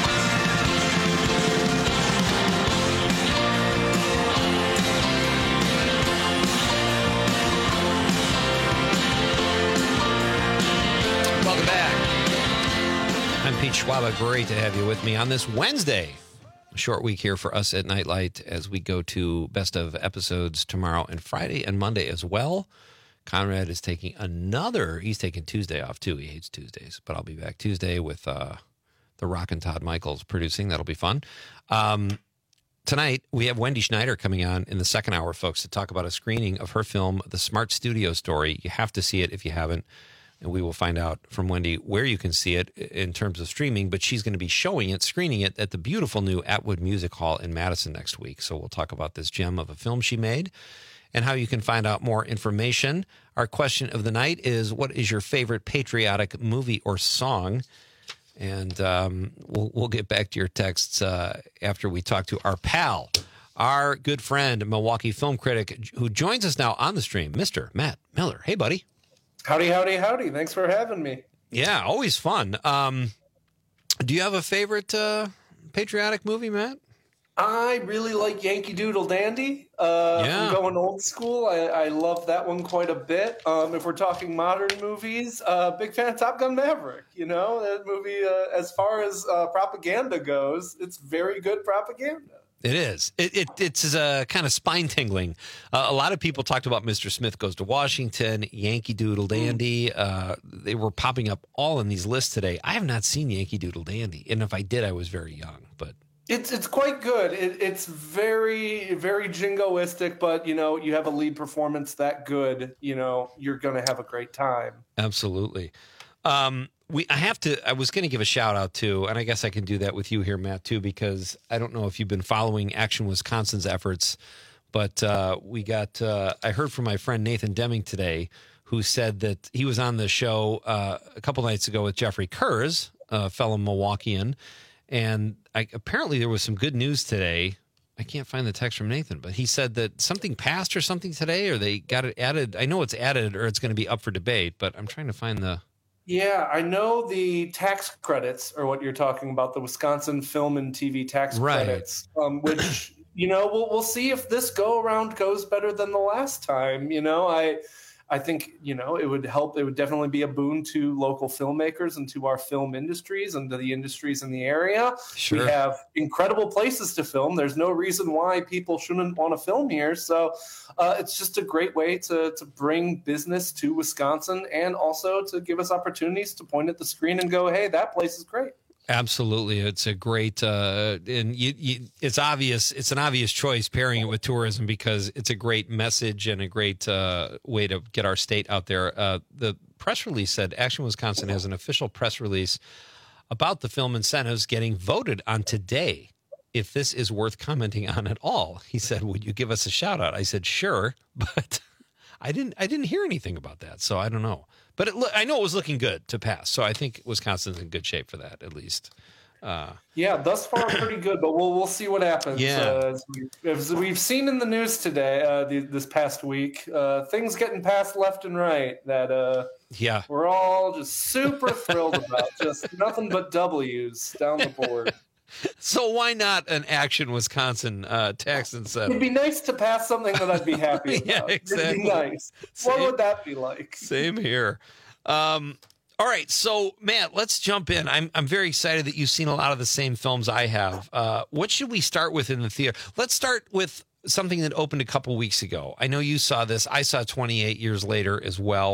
I'm Pete Schwaba. Great to have you with me on this Wednesday. A short week here for us at Nightlight as we go to best of episodes tomorrow and Friday and Monday as well. Conrad is taking another, he's taking Tuesday off too. He hates Tuesdays, but I'll be back Tuesday with uh, the Rockin' Todd Michaels producing. That'll be fun. Um, tonight, we have Wendy Schneider coming on in the second hour, folks, to talk about a screening of her film, The Smart Studio Story. You have to see it if you haven't. And we will find out from Wendy where you can see it in terms of streaming, but she's going to be showing it, screening it at the beautiful new Atwood Music Hall in Madison next week. So we'll talk about this gem of a film she made and how you can find out more information. Our question of the night is, what is your favorite patriotic movie or song? And um, we'll, we'll get back to your texts uh, after we talk to our pal, our good friend, Milwaukee film critic, who joins us now on the stream, Mister Matt Miller. Hey, buddy. Howdy, howdy, howdy. Thanks for having me. Yeah, always fun. Um, do you have a favorite uh, patriotic movie, Matt? I really like Yankee Doodle Dandy. Uh, Yeah. I'm going old school. I, I love that one quite a bit. Um, if we're talking modern movies, uh, big fan of Top Gun Maverick. You know, that movie, uh, as far as uh, propaganda goes, it's very good propaganda. It is. It, it it's a kind of spine tingling. Uh, a lot of people talked about Mister Smith Goes to Washington, Yankee Doodle Dandy. Uh, they were popping up all in these lists today. I have not seen Yankee Doodle Dandy, and if I did, I was very young. But It's it's quite good. It, it's very very jingoistic, but you know, you have a lead performance that good, you know, you're gonna have a great time. absolutely. Um, we I have to. I was going to give a shout out to, and I guess I can do that with you here, Matt, too, because I don't know if you've been following Action Wisconsin's efforts, but uh, we got. Uh, I heard from my friend Nathan Deming today, who said that he was on the show uh, a couple nights ago with Jeffrey Kurz, a fellow Milwaukeean, and I, apparently there was some good news today. I can't find the text from Nathan, but he said that something passed or something today, or they got it added. I know it's added, or it's going to be up for debate, but I'm trying to find the. Yeah, I know the tax credits are what you're talking about, the Wisconsin Film and T V tax Right. credits, um, which, you know, we'll, we'll see if this go around goes better than the last time. You know, I I think, you know, it would help. It would definitely be a boon to local filmmakers and to our film industries and to the industries in the area. Sure. We have incredible places to film. There's no reason why people shouldn't want to film here. So uh, it's just a great way to, to bring business to Wisconsin and also to give us opportunities to point at the screen and go, hey, that place is great. Absolutely, it's a great, uh, and you, you, it's obvious. It's an obvious choice pairing it with tourism because it's a great message and a great uh, way to get our state out there. Uh, the press release said Action Wisconsin has an official press release about the film incentives getting voted on today. If this is worth commenting on at all, he said, "Would you give us a shout out?" I said, "Sure," but I didn't. I didn't hear anything about that, so I don't know. But it, I know it was looking good to pass, so I think Wisconsin's in good shape for that, at least. Uh, Yeah, thus far pretty good, but we'll we'll see what happens. Yeah. Uh, as, we, as we've seen in the news today, uh, the, this past week, uh, things getting passed left and right that uh, yeah, we're all just super thrilled about. Just nothing but W's down the board. So why not an Action Wisconsin uh, tax incentive? It'd be nice to pass something that I'd be happy about. Yeah, exactly. It'd be nice. Same- What would that be like? Same here. Um, all right, so Matt, let's jump in. I'm I'm very excited that you've seen a lot of the same films I have. Uh, what should we start with in the theater? Let's start with something that opened a couple weeks ago. I know you saw this. I saw twenty-eight years later as well.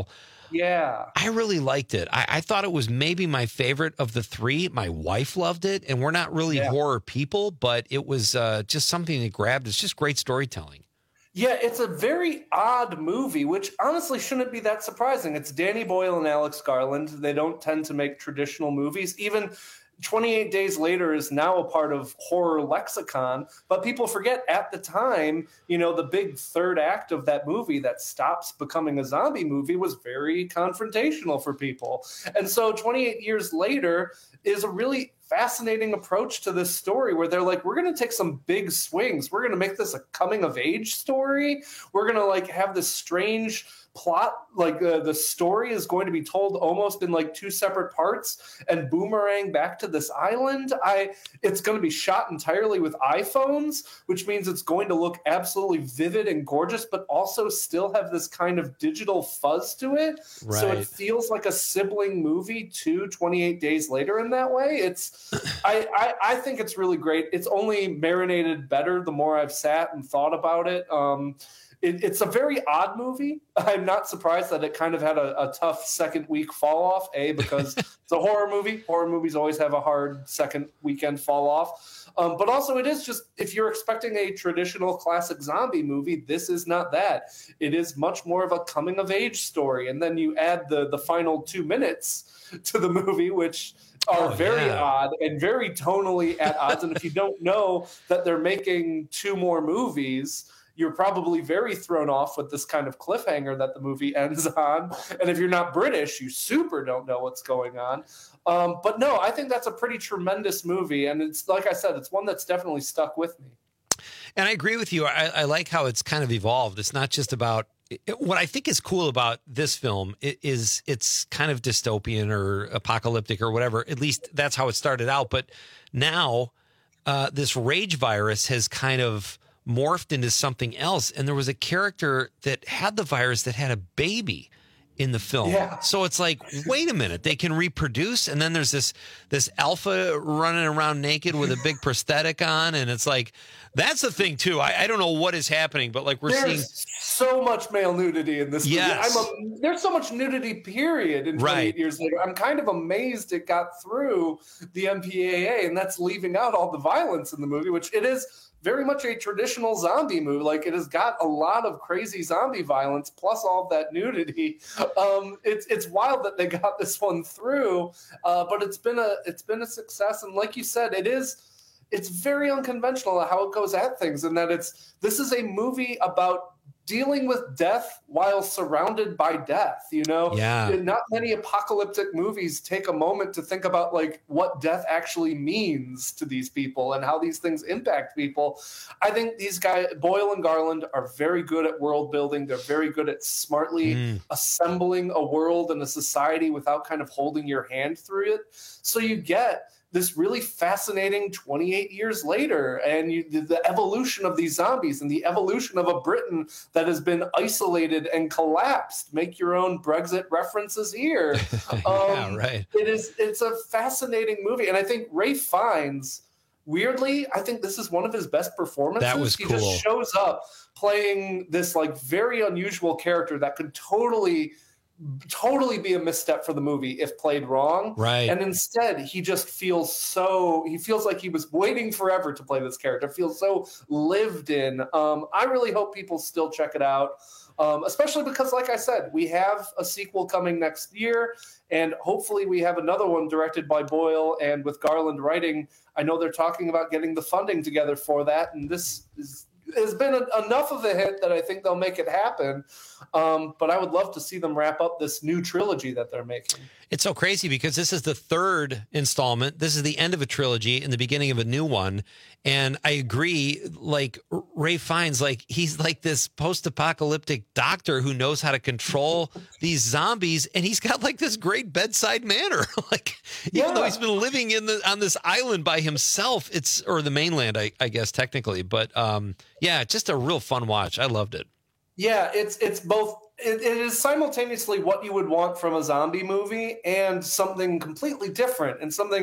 Yeah. I really liked it. I, I thought it was maybe my favorite of the three. My wife loved it, and we're not really Yeah. horror people, but it was uh, just something that grabbed. It's just great storytelling. Yeah, it's a very odd movie, which honestly shouldn't be that surprising. It's Danny Boyle and Alex Garland. They don't tend to make traditional movies. Even twenty-eight Days Later is now a part of horror lexicon, but people forget at the time, you know, the big third act of that movie that stops becoming a zombie movie was very confrontational for people. And so twenty-eight years later is a really fascinating approach to this story where they're like, we're going to take some big swings. We're going to make this a coming of age story. We're going to like have this strange plot, like uh, the story is going to be told almost in like two separate parts and boomerang back to this island. I it's going to be shot entirely with iPhones, which means it's going to look absolutely vivid and gorgeous, but also still have this kind of digital fuzz to it. So Right. it feels like a sibling movie to twenty-eight Days Later in that way. It's I, I I think it's really great. It's only marinated better the more I've sat and thought about it. Um, It, it's a very odd movie. I'm not surprised that it kind of had a, a tough second week fall off, A, because it's a horror movie. Horror movies always have a hard second weekend fall off. Um, but also it is just, if you're expecting a traditional classic zombie movie, this is not that. It is much more of a coming of age story. And then you add the, the final two minutes to the movie, which are Oh, very yeah. odd and very tonally at odds. And if you don't know that they're making two more movies, you're probably very thrown off with this kind of cliffhanger that the movie ends on. And if you're not British, you super don't know what's going on. Um, but no, I think that's a pretty tremendous movie. And it's, like I said, it's one that's definitely stuck with me. And I agree with you. I, I like how it's kind of evolved. It's not just about it, what I think is cool about this film i- is it's kind of dystopian or apocalyptic or whatever. At least that's how it started out. But now uh, this rage virus has kind of morphed into something else. And there was a character that had the virus that had a baby in the film. Yeah. So it's like, wait a minute, they can reproduce. And then there's this, this alpha running around naked with a big prosthetic on. And it's like, that's the thing too. I, I don't know what is happening, but like we're There's seeing so much male nudity in this Yes. movie. I'm a, there's so much nudity, period, in twenty-eight Right. years later. I'm kind of amazed it got through the M P A A, and that's leaving out all the violence in the movie, which it is very much a traditional zombie movie. Like, it has got a lot of crazy zombie violence plus all of that nudity. Um, it's it's wild that they got this one through, uh, but it's been a it's been a success. And like you said, it is it's very unconventional how it goes at things, and that it's this is a movie about dealing with death while surrounded by death. You know, Yeah. not many apocalyptic movies take a moment to think about like what death actually means to these people and how these things impact people. I think these guys, Boyle and Garland, are very good at world building. They're very good at smartly Mm. assembling a world and a society without kind of holding your hand through it. So you get this really fascinating twenty-eight years later, and you, the, the evolution of these zombies and the evolution of a Britain that has been isolated and collapsed. Make your own Brexit references here. Yeah, right. It is. It's a fascinating movie, and I think Ray Fiennes, weirdly, I think this is one of his best performances. That was He cool. just shows up playing this like very unusual character that could totally totally be a misstep for the movie if played wrong. Right. And instead, he just feels so, he feels like he was waiting forever to play this character, feels so lived in. Um, I really hope people still check it out, um, especially because, like I said, we have a sequel coming next year, and hopefully we have another one directed by Boyle and with Garland writing. I know they're talking about getting the funding together for that, and this is has been a, enough of a hit that I think they'll make it happen. Um, but I would love to see them wrap up this new trilogy that they're making. It's so crazy because this is the third installment. This is the end of a trilogy and the beginning of a new one. And I agree, like Ray Fiennes, like he's like this post-apocalyptic doctor who knows how to control these zombies. And he's got like this great bedside manner. Like, even Yeah. though he's been living in the, on this island by himself, it's, or the mainland, I, I guess, technically. But um, yeah, just a real fun watch. I loved it. Yeah, it's it's both. It, it is simultaneously what you would want from a zombie movie and something completely different and something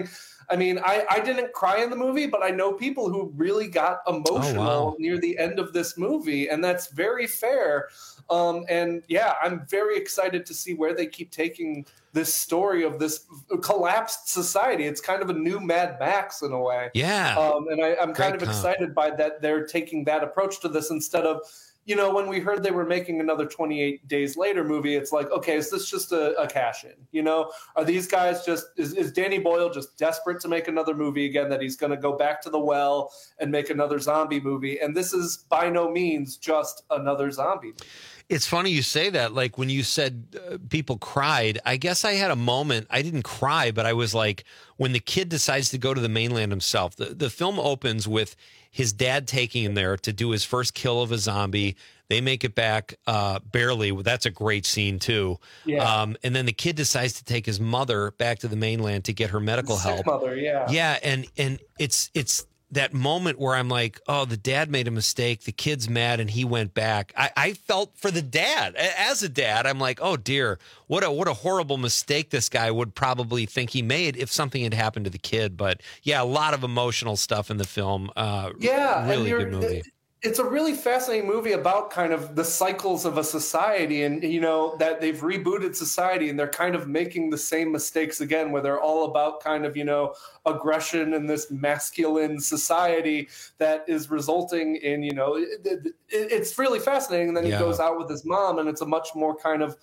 I mean, I, I didn't cry in the movie, but I know people who really got emotional Oh, wow. near the end of this movie, and that's very fair. Um, and yeah, I'm very excited to see where they keep taking this story of this collapsed society. It's kind of a new Mad Max in a way. Yeah. Um, and I, I'm kind Great of comp. excited by that. They're taking that approach to this instead of, you know, when we heard they were making another twenty-eight Days Later movie, it's like, okay, is this just a, a cash in? You know, are these guys just, is, is Danny Boyle just desperate to make another movie again, that he's going to go back to the well and make another zombie movie? And this is by no means just another zombie movie. It's funny you say that. Like when you said uh, people cried, I guess I had a moment. I didn't cry, but I was like, when the kid decides to go to the mainland himself, the, the film opens with his dad taking him there to do his first kill of a zombie. They make it back uh, barely. That's a great scene, too. Yeah. Um, and then the kid decides to take his mother back to the mainland to get her medical Sick help. mother, yeah. Yeah, and and it's it's that moment where I'm like, oh, the dad made a mistake. The kid's mad, and he went back. I, I felt for the dad. A- As a dad, I'm like, oh dear, what a what a horrible mistake this guy would probably think he made if something had happened to the kid. But yeah, a lot of emotional stuff in the film. Uh, Yeah, really and you're, good movie. It's a really fascinating movie about kind of the cycles of a society, and you know that they've rebooted society and they're kind of making the same mistakes again, where they're all about kind of, you know, aggression in this masculine society that is resulting in, you know, it, it, it's really fascinating. And then Yeah. he goes out with his mom, and it's a much more kind of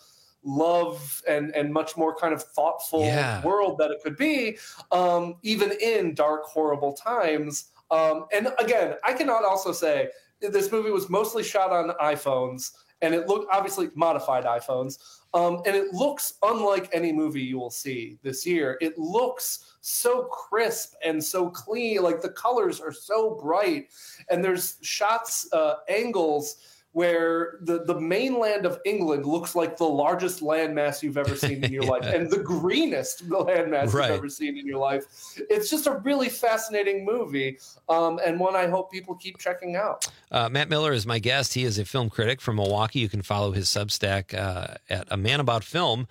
love and and much more kind of thoughtful Yeah. world that it could be, um, even in dark, horrible times. Um, and again, I cannot also say this movie was mostly shot on iPhones, and it looked obviously modified iPhones, um, and it looks unlike any movie you will see this year. It looks so crisp and so clean, like the colors are so bright, and there's shots, uh, angles where the, the mainland of England looks like the largest landmass you've ever seen in your Yeah. life, and the greenest landmass Right. you've ever seen in your life. It's just a really fascinating movie, um, and one I hope people keep checking out. Uh, Matt Miller is my guest. He is a film critic from Milwaukee. You can follow his Substack uh, at A Man About Film.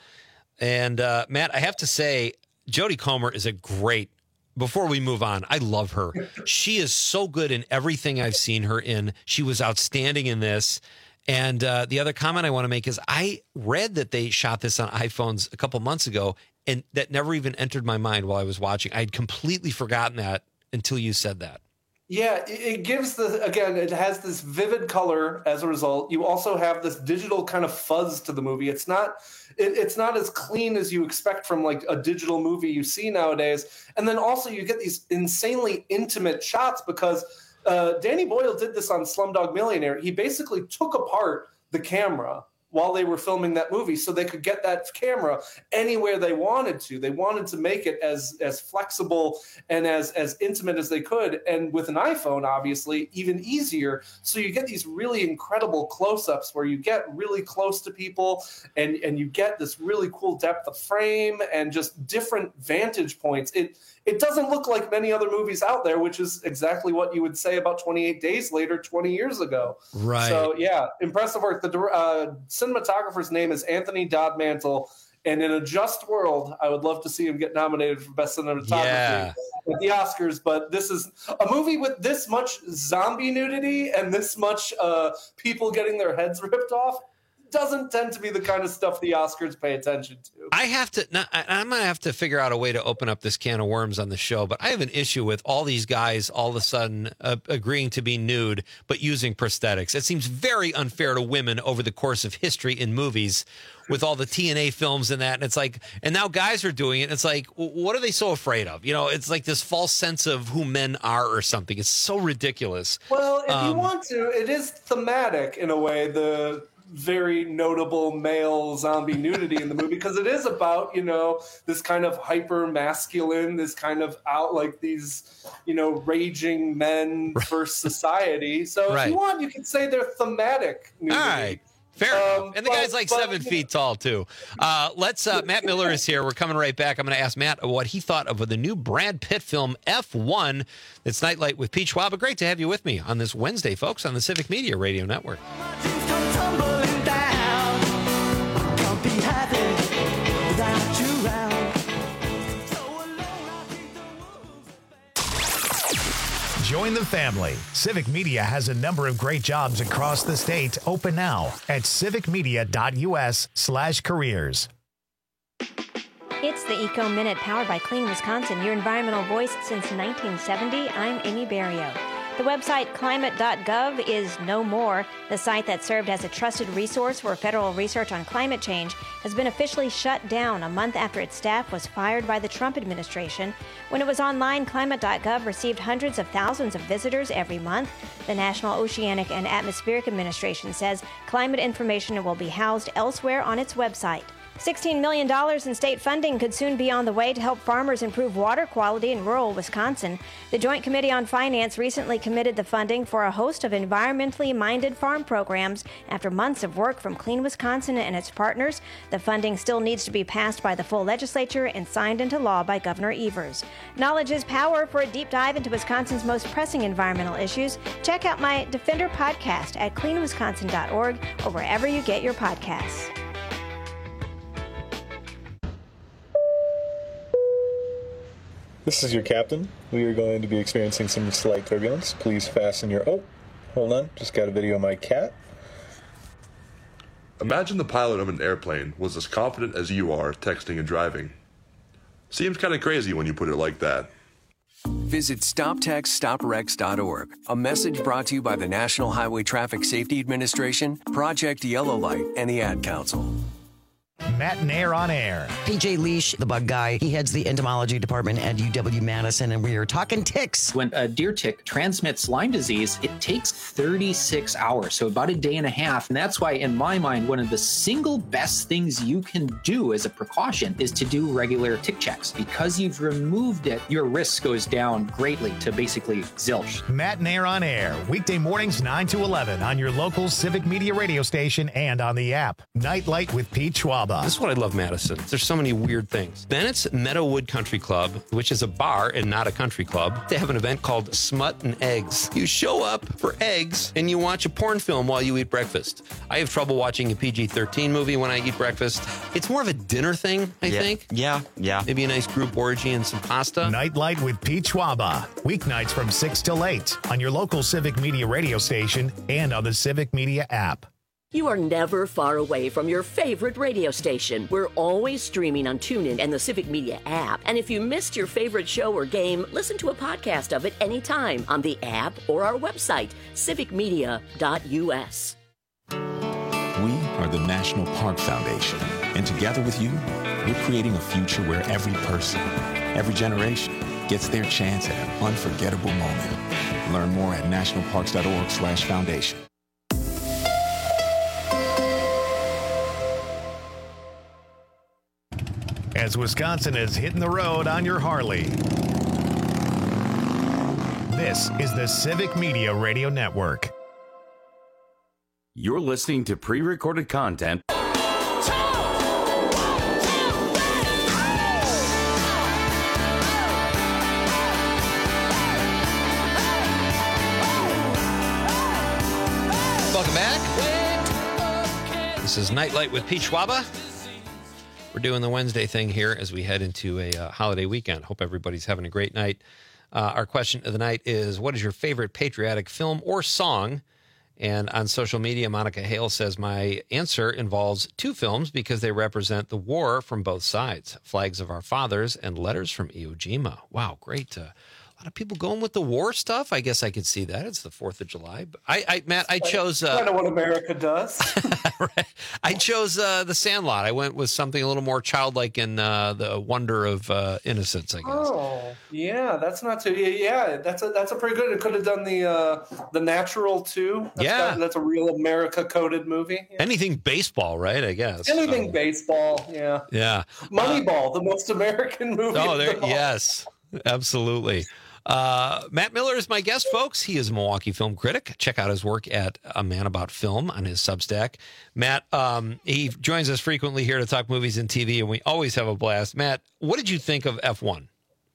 And uh, Matt, I have to say, Jodie Comer is a great. Before we move on, I love her. She is so good in everything I've seen her in. She was outstanding in this. And uh, the other comment I want to make is I read that they shot this on iPhones a couple months ago, and that never even entered my mind while I was watching. I'd completely forgotten that until you said that. Yeah, it it gives the, again, it has this vivid color as a result. You also have this digital kind of fuzz to the movie. It's not it, it's not as clean as you expect from like a digital movie you see nowadays. And then also you get these insanely intimate shots because uh, Danny Boyle did this on Slumdog Millionaire. He basically took apart the camera while they were filming that movie so they could get that camera anywhere they wanted to. They wanted to make it as as flexible and as as intimate as they could. And with an iPhone, obviously, even easier. So you get these really incredible close-ups where you get really close to people and, and you get this really cool depth of frame and just different vantage points. It it doesn't look like many other movies out there, which is exactly what you would say about twenty-eight Days Later twenty years ago. Right. So, yeah, impressive work. The uh, cinematographer's name is Anthony Dodmantle, and in a just world, I would love to see him get nominated for Best Cinematography Yeah. at the Oscars. But this is a movie with this much zombie nudity and this much uh, people getting their heads ripped off. Doesn't tend to be the kind of stuff the Oscars pay attention to. I have to, now, I- I'm going to have to figure out a way to open up this can of worms on the show, but I have an issue with all these guys all of a sudden uh, agreeing to be nude, but using prosthetics. It seems very unfair to women over the course of history in movies with all the T N A films and that. And it's like, and now guys are doing it. It's like, w- what are they so afraid of? You know, it's like this false sense of who men are or something. It's so ridiculous. Well, if Um, you want to, it is thematic in a way, the very notable male zombie nudity in the movie, because it is about, you know, this kind of hyper masculine, this kind of out like these, you know, raging men versus society. So Right. if you want, you can say they're thematic nudity. All right. Fair enough. And the but- guy's like but, seven you know, feet tall, too. Uh, let's, uh, Matt Miller is here. We're coming right back. I'm going to ask Matt what he thought of the new Brad Pitt film, F one. It's Nightlight with Pete Schwab. Great to have you with me on this Wednesday, folks, on the Civic Media Radio Network. Tumbling down, can't be happy without you around. So alone I think the world Join the family. Civic Media has a number of great jobs across the state open now at civicmedia.us slash careers. It's the Eco Minute powered by Clean Wisconsin, your environmental voice since nineteen seventy. I'm Amy Barrio. The website climate dot gov is no more. The site that served as a trusted resource for federal research on climate change has been officially shut down a month after its staff was fired by the Trump administration. When it was online, climate dot gov received hundreds of thousands of visitors every month. The National Oceanic and Atmospheric Administration says climate information will be housed elsewhere on its website. sixteen million dollars in state funding could soon be on the way to help farmers improve water quality in rural Wisconsin. The Joint Committee on Finance recently committed the funding for a host of environmentally minded farm programs after months of work from Clean Wisconsin and its partners. The funding still needs to be passed by the full legislature and signed into law by Governor Evers. Knowledge is power. For a deep dive into Wisconsin's most pressing environmental issues, check out my Defender podcast at clean wisconsin dot org or wherever you get your podcasts. This is your captain. We are going to be experiencing some slight turbulence. Please fasten your... Oh, hold on. Just got a video of my cat. Imagine the pilot of an airplane was as confident as you are texting and driving. Seems kind of crazy when you put it like that. Visit stop text stop wrecks dot org. A message brought to you by the National Highway Traffic Safety Administration, Project Yellow Light, and the Ad Council. Matt Nair on air. P J Leash, the bug guy, he heads the entomology department at U W Madison, and we are talking ticks. When a deer tick transmits Lyme disease, it takes thirty-six hours, so about a day and a half. And that's why, in my mind, one of the single best things you can do as a precaution is to do regular tick checks. Because you've removed it, your risk goes down greatly to basically zilch. Matt Nair on air, weekday mornings nine to eleven on your local Civic Media radio station and on the app. Nightlight with Pete Schwab. This is what I love, Madison. There's so many weird things. Bennett's Meadowood Country Club, which is a bar and not a country club, they have an event called Smut and Eggs. You show up for eggs and you watch a porn film while you eat breakfast. I have trouble watching a P G thirteen movie when I eat breakfast. It's more of a dinner thing, I yeah. think. Yeah, yeah. Maybe a nice group orgy and some pasta. Nightlight with Pete Schwaba. Weeknights from six till eight on your local Civic Media radio station and on the Civic Media app. You are never far away from your favorite radio station. We're always streaming on TuneIn and the Civic Media app. And if you missed your favorite show or game, listen to a podcast of it anytime on the app or our website, civic media dot u s. We are the National Park Foundation, and together with you, we're creating a future where every person, every generation gets their chance at an unforgettable moment. Learn more at national parks dot org slash foundation. As Wisconsin is hitting the road on your Harley. This is the Civic Media Radio Network. You're listening to pre-recorded content. Welcome back. This is Nightlight with Pete Schwaba. We're doing the Wednesday thing here as we head into a uh, holiday weekend. Hope everybody's having a great night. Uh, our question of the night is, what is your favorite patriotic film or song? And on social media, Monica Hale says, my answer involves two films because they represent the war from both sides. Flags of Our Fathers and Letters from Iwo Jima. Wow, great. Uh, a lot of people going with the war stuff. I guess I could see that. It's the fourth of July. But I, I, Matt, I chose... Uh, kind of what America does. Right. I chose uh, The Sandlot. I went with something a little more childlike in uh, the wonder of uh, innocence, I guess. Oh, yeah, that's not too... Yeah, that's a, that's a pretty good... It could have done the uh, the Natural, too. That's yeah. Got, that's a real America-coded movie. Yeah. Anything baseball, right, I guess. Anything so. baseball, yeah. Yeah. Moneyball, uh, the most American movie. Oh, there, of them all. yes, absolutely. Uh, Matt Miller is my guest, folks. He is a Milwaukee film critic. Check out his work at A Man About Film on his Substack. Matt, um, he joins us frequently here to talk movies and T V, and we always have a blast. Matt, what did you think of F one?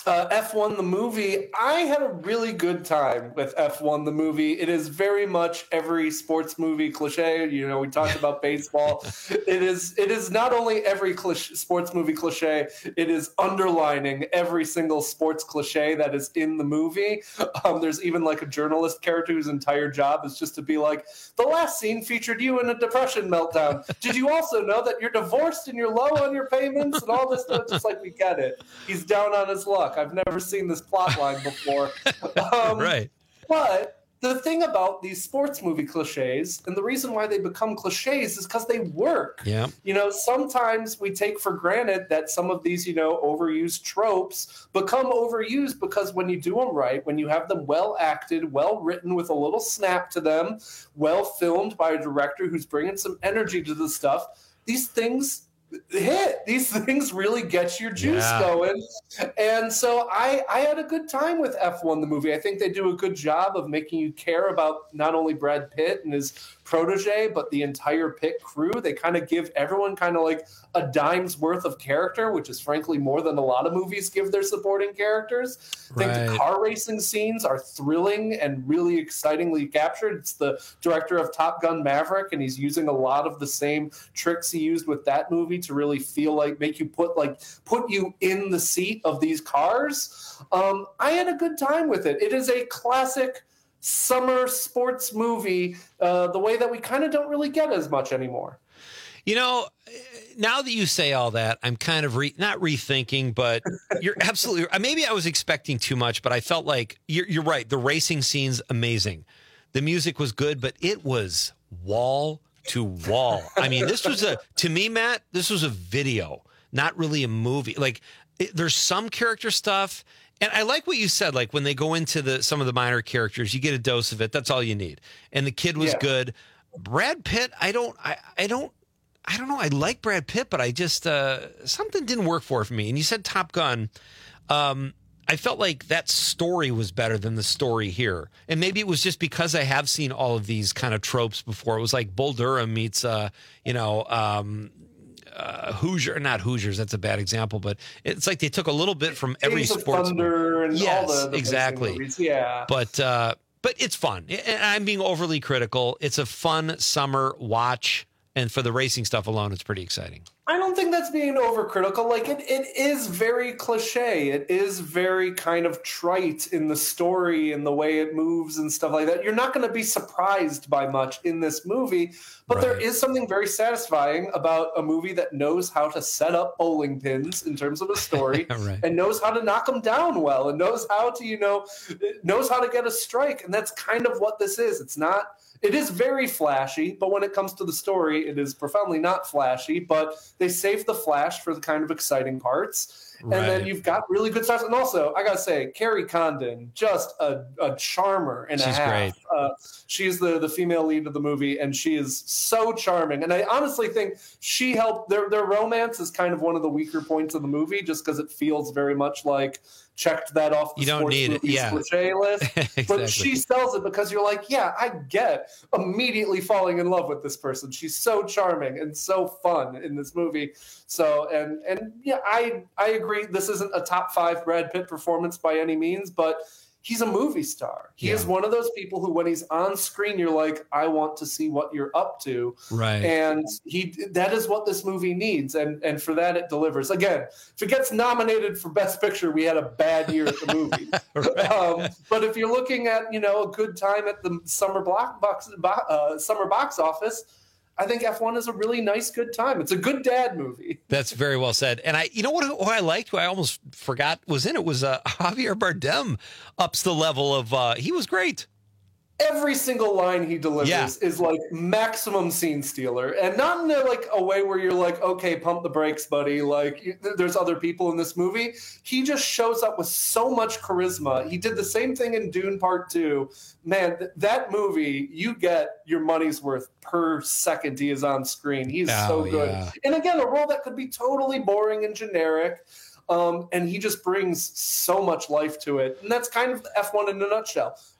Uh, F one the movie, I had a really good time with F one the movie. It is very much every sports movie cliche. You know, we talked about baseball. It is it is not only every cliche, sports movie cliche, it is underlining every single sports cliche that is in the movie. Um, there's even like a journalist character whose entire job is just to be like, the last scene featured you in a depression meltdown. Did you also know that you're divorced and you're low on your payments and all this stuff? Just like, we get it. He's down on his luck. I've never seen this plot line before. Um, right. But the thing about these sports movie cliches, and the reason why they become cliches, is because they work. Yeah. You know, sometimes we take for granted that some of these, you know, overused tropes become overused because when you do them right, when you have them well acted, well written with a little snap to them, well filmed by a director who's bringing some energy to the stuff, these things hit. These things really get your juice Yeah. going. And so I, I had a good time with F one the movie. I think they do a good job of making you care about not only Brad Pitt and his protege, but the entire Pitt crew. They kind of give everyone kind of like a dime's worth of character, which is frankly more than a lot of movies give their supporting characters. I think the Right. car racing scenes are thrilling and really excitingly captured. It's the director of Top Gun Maverick, and he's using a lot of the same tricks he used with that movie to really feel like, make you put like, put you in the seat of these cars. Um, I had a good time with it. It is a classic summer sports movie, uh, the way that we kind of don't really get as much anymore. You know, now that you say all that, I'm kind of re- not rethinking, but you're absolutely maybe I was expecting too much, but I felt like you're, you're right. The racing scene's amazing. The music was good, but it was wall to wall. I mean, this was a, to me, Matt, this was a video, not really a movie. Like it, there's some character stuff. And I like what you said, like when they go into the some of the minor characters, you get a dose of it. That's all you need. And the kid was Yeah. good. Brad Pitt, I don't, I, I don't, I don't know. I like Brad Pitt, but I just uh, something didn't work for, for me. And you said Top Gun. Um, I felt like that story was better than the story here. And maybe it was just because I have seen all of these kind of tropes before. It was like Bull Durham meets, uh, you know, um, uh, Hoosier, not Hoosiers. That's a bad example, but it's like they took a little bit from every Days of sports. Thunder and yes, all the, the racing exactly. movies. Yeah. But uh, but it's fun. And I'm being overly critical. It's a fun summer watch, and for the racing stuff alone, it's pretty exciting. I don't think that's being overcritical. Like it, it is very cliche. It is very kind of trite in the story and the way it moves and stuff like that. You're not going to be surprised by much in this movie, but there is something very satisfying about a movie that knows how to set up bowling pins in terms of a story Right. and knows how to knock them down well and knows how to, you know, knows how to get a strike. And that's kind of what this is. It's not, it is very flashy, but when it comes to the story, it is profoundly not flashy, but they save the flash for the kind of exciting parts. And then Right. you've got really good stars. And also, I got to say, Carrie Condon, just a, a charmer and She's a half. great. Uh, she's the, the female lead of the movie, and she is so charming. And I honestly think she helped. Their, their romance is kind of one of the weaker points of the movie, just because it feels very much like checked that off the You don't sports need it, movies yeah. cliche list. Exactly. But she sells it because you're like, yeah, I get immediately falling in love with this person. She's so charming and so fun in this movie. So, and and yeah, I I agree. This isn't a top five Brad Pitt performance by any means, but he's a movie star. He Yeah. is one of those people who, when he's on screen, you're like, I want to see what you're up to. Right. And he that is what this movie needs. And and for that, it delivers. Again, if it gets nominated for Best Picture, we had a bad year at the movie. Right. um, but if you're looking at, you know, a good time at the summer block box, bo- uh, summer box office, I think F one is a really nice, good time. It's a good dad movie. That's very well said. And I, you know what, who I liked, who I almost forgot was in it, was uh, Javier Bardem ups the level of, uh, he was great. Every single line he delivers Yeah. is like maximum scene stealer, and not in a, like a way where you're like, okay, pump the brakes, buddy. Like you- there's other people in this movie. He just shows up with so much charisma. He did the same thing in Dune Part Two. Man, th- that movie, you get your money's worth per second he is on screen. He's Oh, so good. yeah. And again, a role that could be totally boring and generic. Um, and he just brings so much life to it. And that's kind of F one in a nutshell.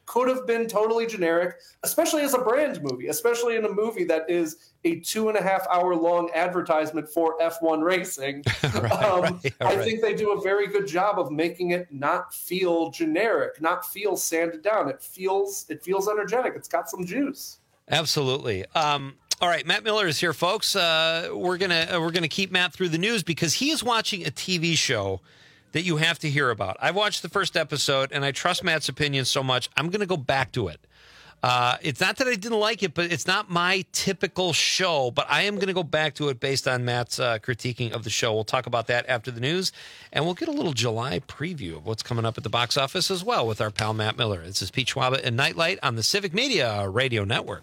could have been totally generic, especially as a brand movie, especially in a movie that is a two and a half hour long advertisement for F one racing. right, um, right, yeah, I right. think they do a very good job of making it not feel generic, not feel sanded down. It feels it feels energetic. It's got some juice. Absolutely. Um, all right, Matt Miller is here, folks. Uh, we're gonna uh, we're gonna keep Matt through the news because he is watching a T V show that you have to hear about. I've watched the first episode, and I trust Matt's opinion so much, I'm going to go back to it. Uh, it's not that I didn't like it, but it's not my typical show, but I am going to go back to it based on Matt's uh, critiquing of the show. We'll talk about that after the news, and we'll get a little July preview of what's coming up at the box office as well with our pal Matt Miller. This is Pete Schwaba and Nightlight on the Civic Media Radio Network.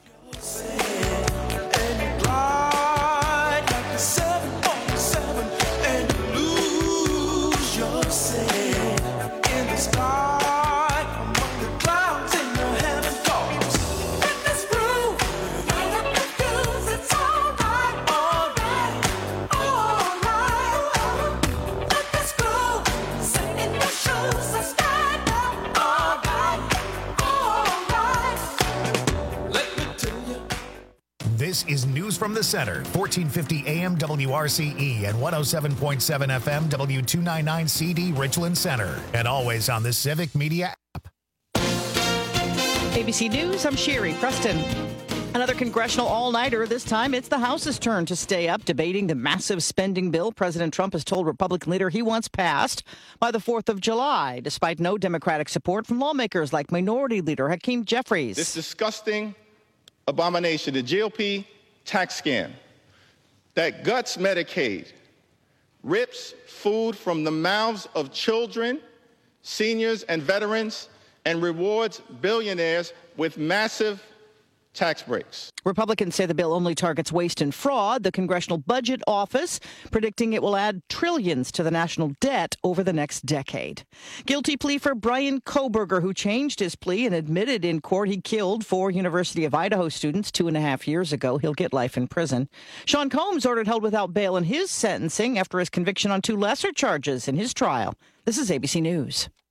This is News from the Center, fourteen fifty A M W R C E and one oh seven point seven F M W two ninety-nine C D Richland Center, and always on the Civic Media app. A B C News, I'm Sherry Preston. Another congressional all-nighter. This time, it's the House's turn to stay up, debating the massive spending bill President Trump has told Republican leader he wants passed by the fourth of July, despite no Democratic support from lawmakers like Minority Leader Hakeem Jeffries. This disgusting abomination, the G O P tax scam that guts Medicaid, rips food from the mouths of children, seniors, and veterans, and rewards billionaires with massive tax breaks. Republicans say the bill only targets waste and fraud. The Congressional Budget Office predicting it will add trillions to the national debt over the next decade. Guilty plea for Brian Kohberger, who changed his plea and admitted in court he killed four University of Idaho students two and a half years ago. He'll get life in prison. Sean Combs ordered held without bail in his sentencing after his conviction on two lesser charges in his trial. This is A B C News.